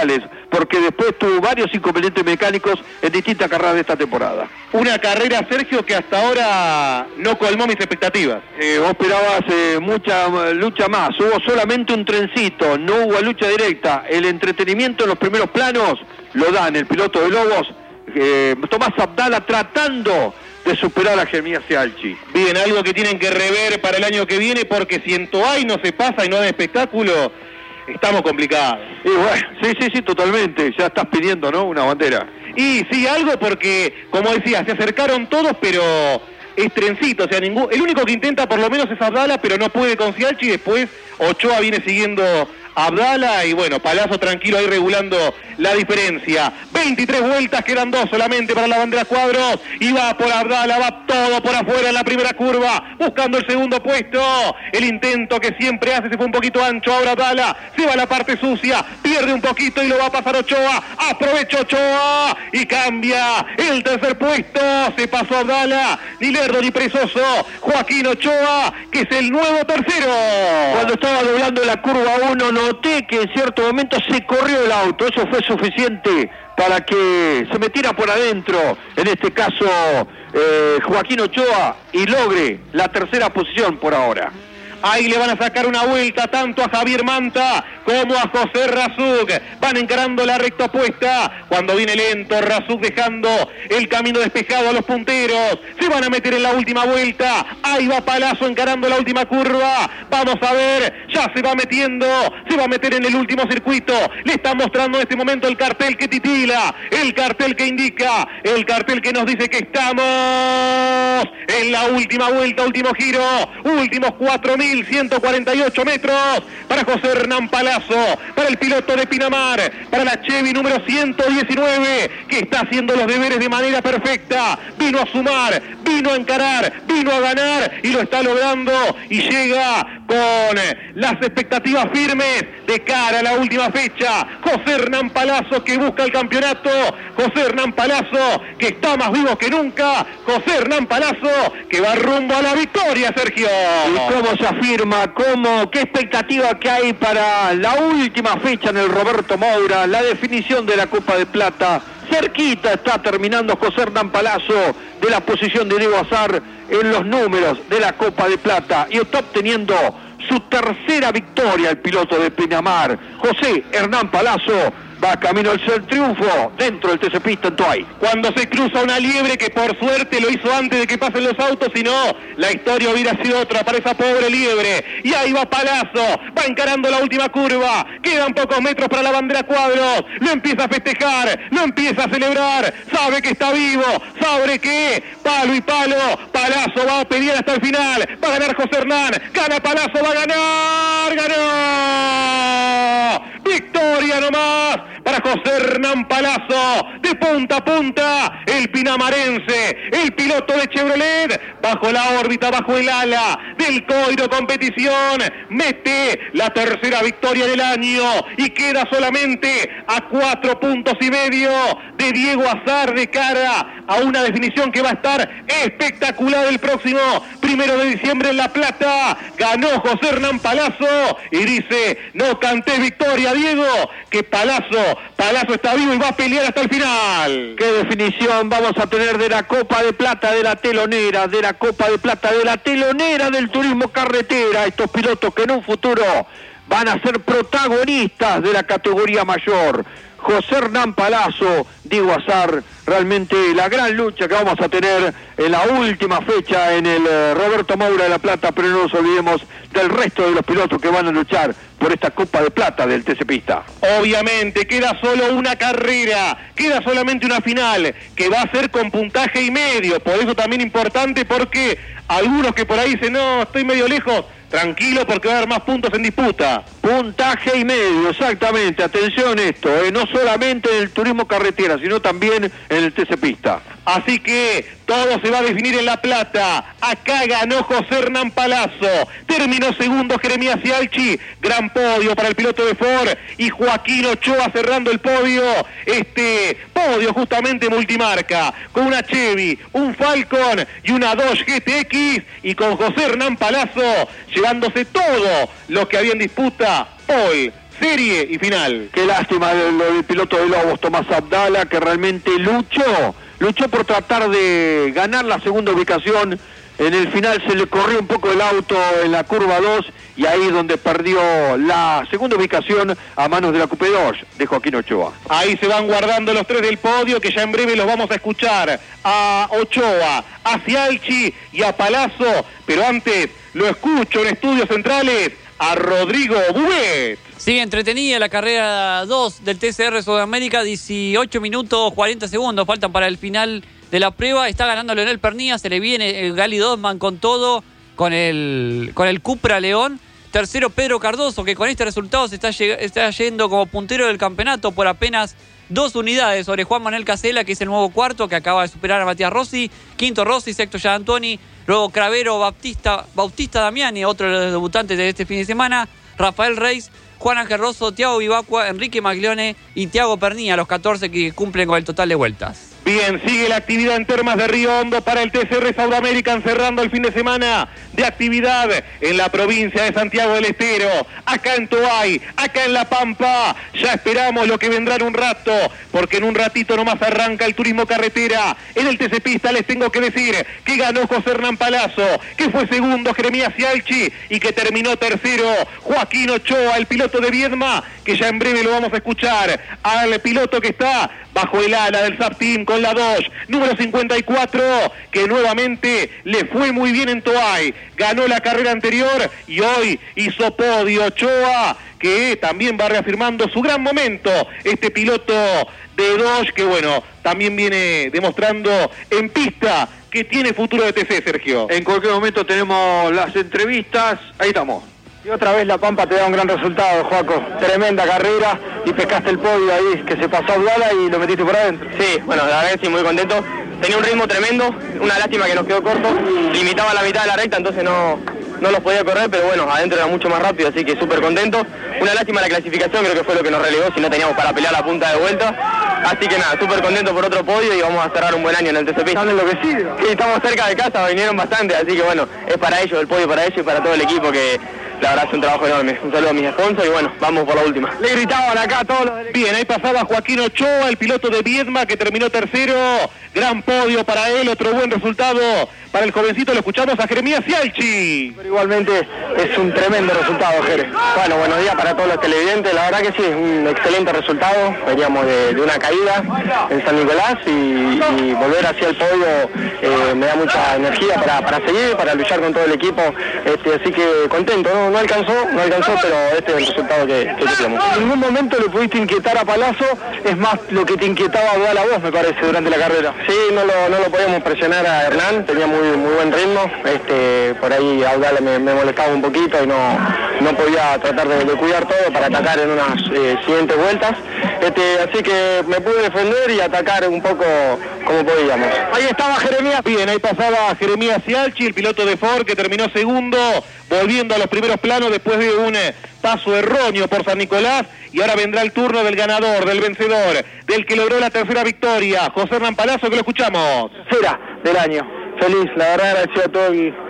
porque después tuvo varios inconvenientes mecánicos en distintas carreras de esta temporada. Una carrera, Sergio, que hasta ahora no colmó mis expectativas. Vos esperabas mucha lucha más, hubo solamente un trencito, no hubo lucha directa. El entretenimiento en los primeros planos lo dan el piloto de Lobos, Tomás Abdala, tratando de superar a Jeremías Cialchi. Bien, algo que tienen que rever para el año que viene, porque si en Toay no se pasa y no da espectáculo, estamos complicados. Y bueno, sí, totalmente. Ya estás pidiendo, ¿no?, una bandera. Y sí, algo porque, como decía, se acercaron todos, pero es trencito. O sea, el único que intenta por lo menos es Abdala, pero no puede con Cialchi. Y después Ochoa viene siguiendo a Abdala y bueno, Palazzo tranquilo ahí regulando la diferencia. 23 vueltas, quedan 2 solamente para la bandera Cuadros. Y va por Abdala, va todo por afuera en la primera curva, buscando el segundo puesto. El intento que siempre hace, se fue un poquito ancho ahora Abdala, se va a la parte sucia, pierde un poquito y lo va a pasar Ochoa. Aprovecha Ochoa y cambia el tercer puesto. Se pasó Abdala, ni lerdo ni perezoso. Joaquín Ochoa, que es el nuevo tercero. Cuando estaba doblando la curva 1, noté que en cierto momento se corrió el auto. Eso fue suficiente para que se metiera por adentro, en este caso Joaquín Ochoa, y logre la tercera posición por ahora. Ahí le van a sacar una vuelta tanto a Javier Manta como a José Razuk. Van encarando la recta opuesta. Cuando viene lento, Razuk dejando el camino despejado a los punteros. Se van a meter en la última vuelta. Ahí va Palazzo encarando la última curva. Vamos a ver, ya se va metiendo. Se va a meter en el último circuito. Le están mostrando en este momento el cartel que titila, el cartel que indica, el cartel que nos dice que estamos en la última vuelta, último giro, últimos 4.148 metros para José Hernán Palazzo, para el piloto de Pinamar, para la Chevy número 119, que está haciendo los deberes de manera perfecta. Vino a sumar, vino a encarar, vino a ganar y lo está logrando, y llega con las expectativas firmes de cara a la última fecha. José Hernán Palazzo, que busca el campeonato. José Hernán Palazzo, que está más vivo que nunca. José Hernán Palazzo, que va rumbo a la victoria, Sergio. ¿Y cómo se afirma? ¿Qué expectativa que hay para la última fecha en el Roberto Moura? La definición de la Copa de Plata. Cerquita está terminando José Hernán Palazzo de la posición de Diego Azar en los números de la Copa de Plata, y está obteniendo su tercera victoria el piloto de Pinamar. José Hernán Palazzo va camino al triunfo dentro del TC Pista en Toay. Cuando se cruza una liebre, que por suerte lo hizo antes de que pasen los autos, si no, la historia hubiera sido otra para esa pobre liebre. Y ahí va Palazzo, va encarando la última curva, quedan pocos metros para la bandera Cuadros, lo empieza a festejar, lo empieza a celebrar, sabe que está vivo, sabe que palo y palo, Palazzo va a pelear hasta el final, va a ganar José Hernán, gana Palazzo, va a ganar, ganó, victoria nomás para José Hernán Palazzo, de punta a punta, el pinamarense, el piloto de Chevrolet, bajo la órbita, bajo el ala del Coiro Competición, mete la tercera victoria del año y queda solamente a 4,5 puntos de Diego Azar de cara a una definición que va a estar espectacular el próximo 1 de diciembre en La Plata. Ganó José Hernán Palazzo y dice: no canté victoria, Diego, que Palazzo está vivo y va a pelear hasta el final. Qué definición vamos a tener de la Copa de Plata, de la telonera, de la Copa de Plata, de la telonera del turismo carretera. Estos pilotos que en un futuro van a ser protagonistas de la categoría mayor. José Hernán Palazzo, Diego Azar, realmente la gran lucha que vamos a tener en la última fecha en el Roberto Moura de La Plata, pero no nos olvidemos del resto de los pilotos que van a luchar por esta Copa de Plata del TC Pista. Obviamente, queda solo una carrera, queda solamente una final, que va a ser con puntaje y medio, por eso también importante, porque algunos que por ahí dicen: no, estoy medio lejos, tranquilo, porque va a haber más puntos en disputa. Puntaje y medio, exactamente. Atención esto, no solamente en el turismo carretera, sino también en el TC Pista. Así que todo se va a definir en La Plata. Acá ganó José Hernán Palazzo, terminó segundo Jeremías Cialchi, gran podio para el piloto de Ford, y Joaquín Ochoa cerrando el podio, este podio justamente multimarca, con una Chevy, un Falcon y una Dodge GTX, y con José Hernán Palazzo llevándose todo lo que había en disputa, pole, serie y final. Qué lástima lo del piloto de Lobos, Tomás Abdala, que realmente luchó por tratar de ganar la segunda ubicación. En el final se le corrió un poco el auto en la curva 2 y ahí es donde perdió la segunda ubicación a manos de la Coupé Dodge de Joaquín Ochoa. Ahí se van guardando los tres del podio, que ya en breve los vamos a escuchar a Ochoa, a Cialchi y a Palazzo, pero antes lo escucho en Estudios Centrales a Rodrigo Bubet. Sigue entretenida la carrera 2 del TCR Sudamérica, 18 minutos 40 segundos faltan para el final de la prueba. Está ganando Leonel Pernía, se le viene el Gali Dodman con todo, con el Cupra León. Tercero Pedro Cardoso, que con este resultado se está yendo como puntero del campeonato por apenas 2 unidades sobre Juan Manuel Casella, que es el nuevo cuarto, que acaba de superar a Matías Rossi. Quinto Rossi, sexto Gianantoni, luego Cravero, Bautista Damiani, otro de los debutantes de este fin de semana, Rafael Reis, Juan Ángel Rosso, Thiago Vivacqua, Enrique Maglione y Thiago Pernía, los 14 que cumplen con el total de vueltas. Bien, sigue la actividad en Termas de Río Hondo para el TCR Sudamerican, cerrando el fin de semana de actividad en la provincia de Santiago del Estero, acá en Toay, acá en La Pampa. Ya esperamos lo que vendrá en un rato, porque en un ratito nomás arranca el turismo carretera. En el TC Pista les tengo que decir que ganó José Hernán Palazzo, que fue segundo Jeremías Cialchi y que terminó tercero Joaquín Ochoa, el piloto de Viedma, que ya en breve lo vamos a escuchar al piloto que está bajo el ala del SAP Team con la Dodge, número 54, que nuevamente le fue muy bien en Toay, ganó la carrera anterior y hoy hizo podio Ochoa, que también va reafirmando su gran momento, este piloto de Dodge, que bueno, también viene demostrando en pista que tiene futuro de TC, Sergio. En cualquier momento tenemos las entrevistas, ahí estamos. Y otra vez La Pampa te da un gran resultado, Joaco. Tremenda carrera y pescaste el podio ahí, que se pasó a Abdala y lo metiste por adentro. Sí, bueno, la verdad que sí, muy contento. Tenía un ritmo tremendo, una lástima que nos quedó corto. Limitaba la mitad de la recta, entonces no los podía correr, pero bueno, adentro era mucho más rápido, así que súper contento. Una lástima la clasificación, creo que fue lo que nos relegó, si no teníamos para pelear la punta de vuelta. Así que nada, súper contento por otro podio y vamos a cerrar un buen año en el TCP. ¿Saben lo que sí? Sí, estamos cerca de casa, vinieron bastante, así que bueno, es para ellos, el podio para ellos y para todo el equipo, que la verdad es un trabajo enorme. Un saludo a mis sponsors y bueno, vamos por la última. Le gritaban acá a todos los del equipo. Bien, ahí pasaba Joaquín Ochoa, el piloto de Viedma, que terminó tercero. Gran podio para él, otro buen resultado para el jovencito. Lo escuchamos a Jeremías Cialchi. Pero igualmente es un tremendo resultado, Jere. Bueno, buenos días para todos los televidentes. La verdad que sí, es un excelente resultado. Veníamos de una caída en San Nicolás y volver hacia el podio me da mucha energía para seguir, para luchar con todo el equipo. Así que contento, no alcanzó, pero este es el resultado que queríamos. En ningún momento le pudiste inquietar a Palazzo, es más lo que te inquietaba a Abdala vos, me parece, durante la carrera. Sí, no lo podíamos presionar a Hernán, tenía muy buen ritmo. Por ahí Abdala me molestaba un poquito y no podía tratar de cuidar todo para atacar en unas siguientes vueltas. Así que me pude defender y atacar un poco como podíamos. Ahí estaba Jeremías. Bien, ahí pasaba Jeremías Cialchi, el piloto de Ford, que terminó segundo, volviendo a los primeros planos después de un paso erróneo por San Nicolás. Y ahora vendrá el turno del ganador, del vencedor, del que logró la tercera victoria, José Hernán Palazzo, que lo escuchamos. Tercera del año. Feliz, la verdad, agradecido a todo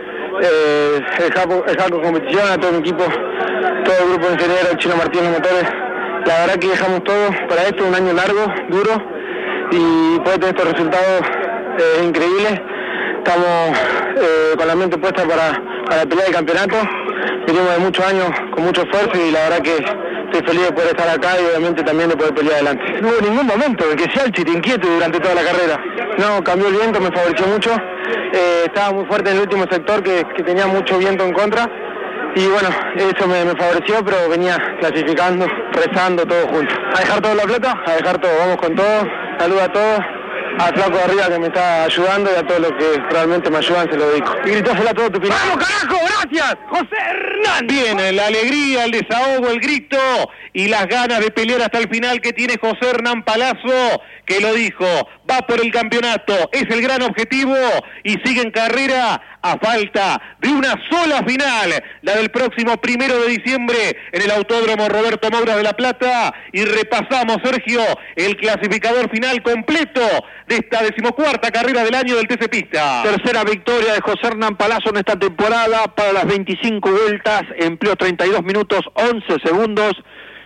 el Jaco Competición, a todo mi equipo, todo el grupo de ingenieros, el Chino Martínez Motores. La verdad que dejamos todo para esto, un año largo, duro, y poder tener estos resultados increíbles. Estamos con la mente puesta para pelear el campeonato. Venimos de muchos años con mucho esfuerzo y la verdad que estoy feliz de poder estar acá y obviamente también de poder pelear adelante. No hubo ningún momento en que Cialchi te inquiete durante toda la carrera. No, cambió el viento, me favoreció mucho. Estaba muy fuerte en el último sector que tenía mucho viento en contra. Y bueno, eso me favoreció, pero venía clasificando, rezando, todo junto. A dejar todo la plata, a dejar todo, vamos con todo. Saludos a todos, al flaco de arriba que me está ayudando y a todos los que realmente me ayudan, se lo dedico. Y gritásela a todo tu piloto. ¡Vamos, carajo! ¡Gracias, José Hernán! Bien, la alegría, el desahogo, el grito y las ganas de pelear hasta el final que tiene José Hernán Palazzo, que lo dijo, va por el campeonato, es el gran objetivo y sigue en carrera a falta de una sola final, la del próximo 1 de diciembre en el Autódromo Roberto Moura de La Plata. Y repasamos, Sergio, el clasificador final completo de esta 14ª carrera del año del TC Pista. Tercera victoria de José Hernán Palazzo en esta temporada, para las 25 vueltas, empleó 32 minutos 11 segundos.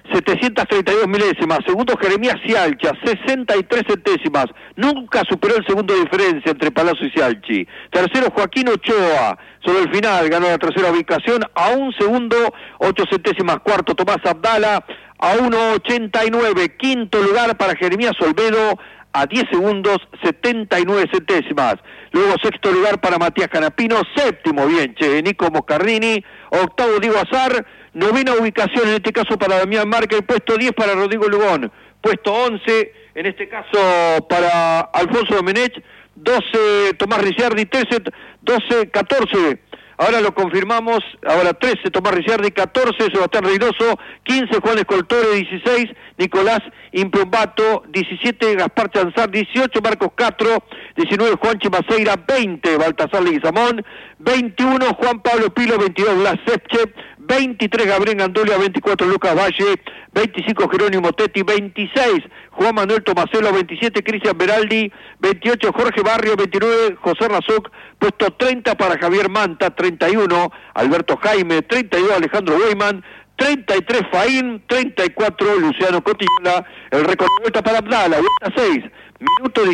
732 milésimas. Segundo, Jeremías Cialcha, 63 centésimas. Nunca superó el segundo de diferencia entre Palazzo y Cialchi. Tercero, Joaquín Ochoa. Sobre el final ganó la tercera ubicación a un segundo, 8 centésimas. Cuarto, Tomás Abdala, a 1.89. Quinto lugar para Jeremías Olmedo, a 10 segundos, 79 centésimas. Luego sexto lugar para Matías Canapino, séptimo, Nico Moscardini, octavo Diego Azar, novena ubicación en este caso para Damián Márquez, puesto 10 para Rodrigo Lugón, puesto 11 en este caso para Alfonso Domenech, 12 Tomás Ricciardi, 13, 12, 14. Ahora lo confirmamos, ahora 13 Tomás Ricciardi, 14 Sebastián Reynoso, 15 Juan Escoltore, 16 Nicolás Impiombato, 17 Gaspar Chanzar, 18 Marcos Castro, 19 Juan Chimaceira, 20 Baltasar Leguizamón, 21 Juan Pablo Pilo, 22 Blas Sepche, 23 Gabriel Gandolia, 24 Lucas Valle, 25 Jerónimo Tetti, 26 Juan Manuel Tomaselo, 27 Cristian Beraldi, 28 Jorge Barrio, 29 José Razuc, puesto 30 para Javier Manta, 31 Alberto Jaime, 32 Alejandro Weyman, 33 Faín, 34 Luciano Cotillona, el récord de vuelta para Abdala, vuelta 6, minuto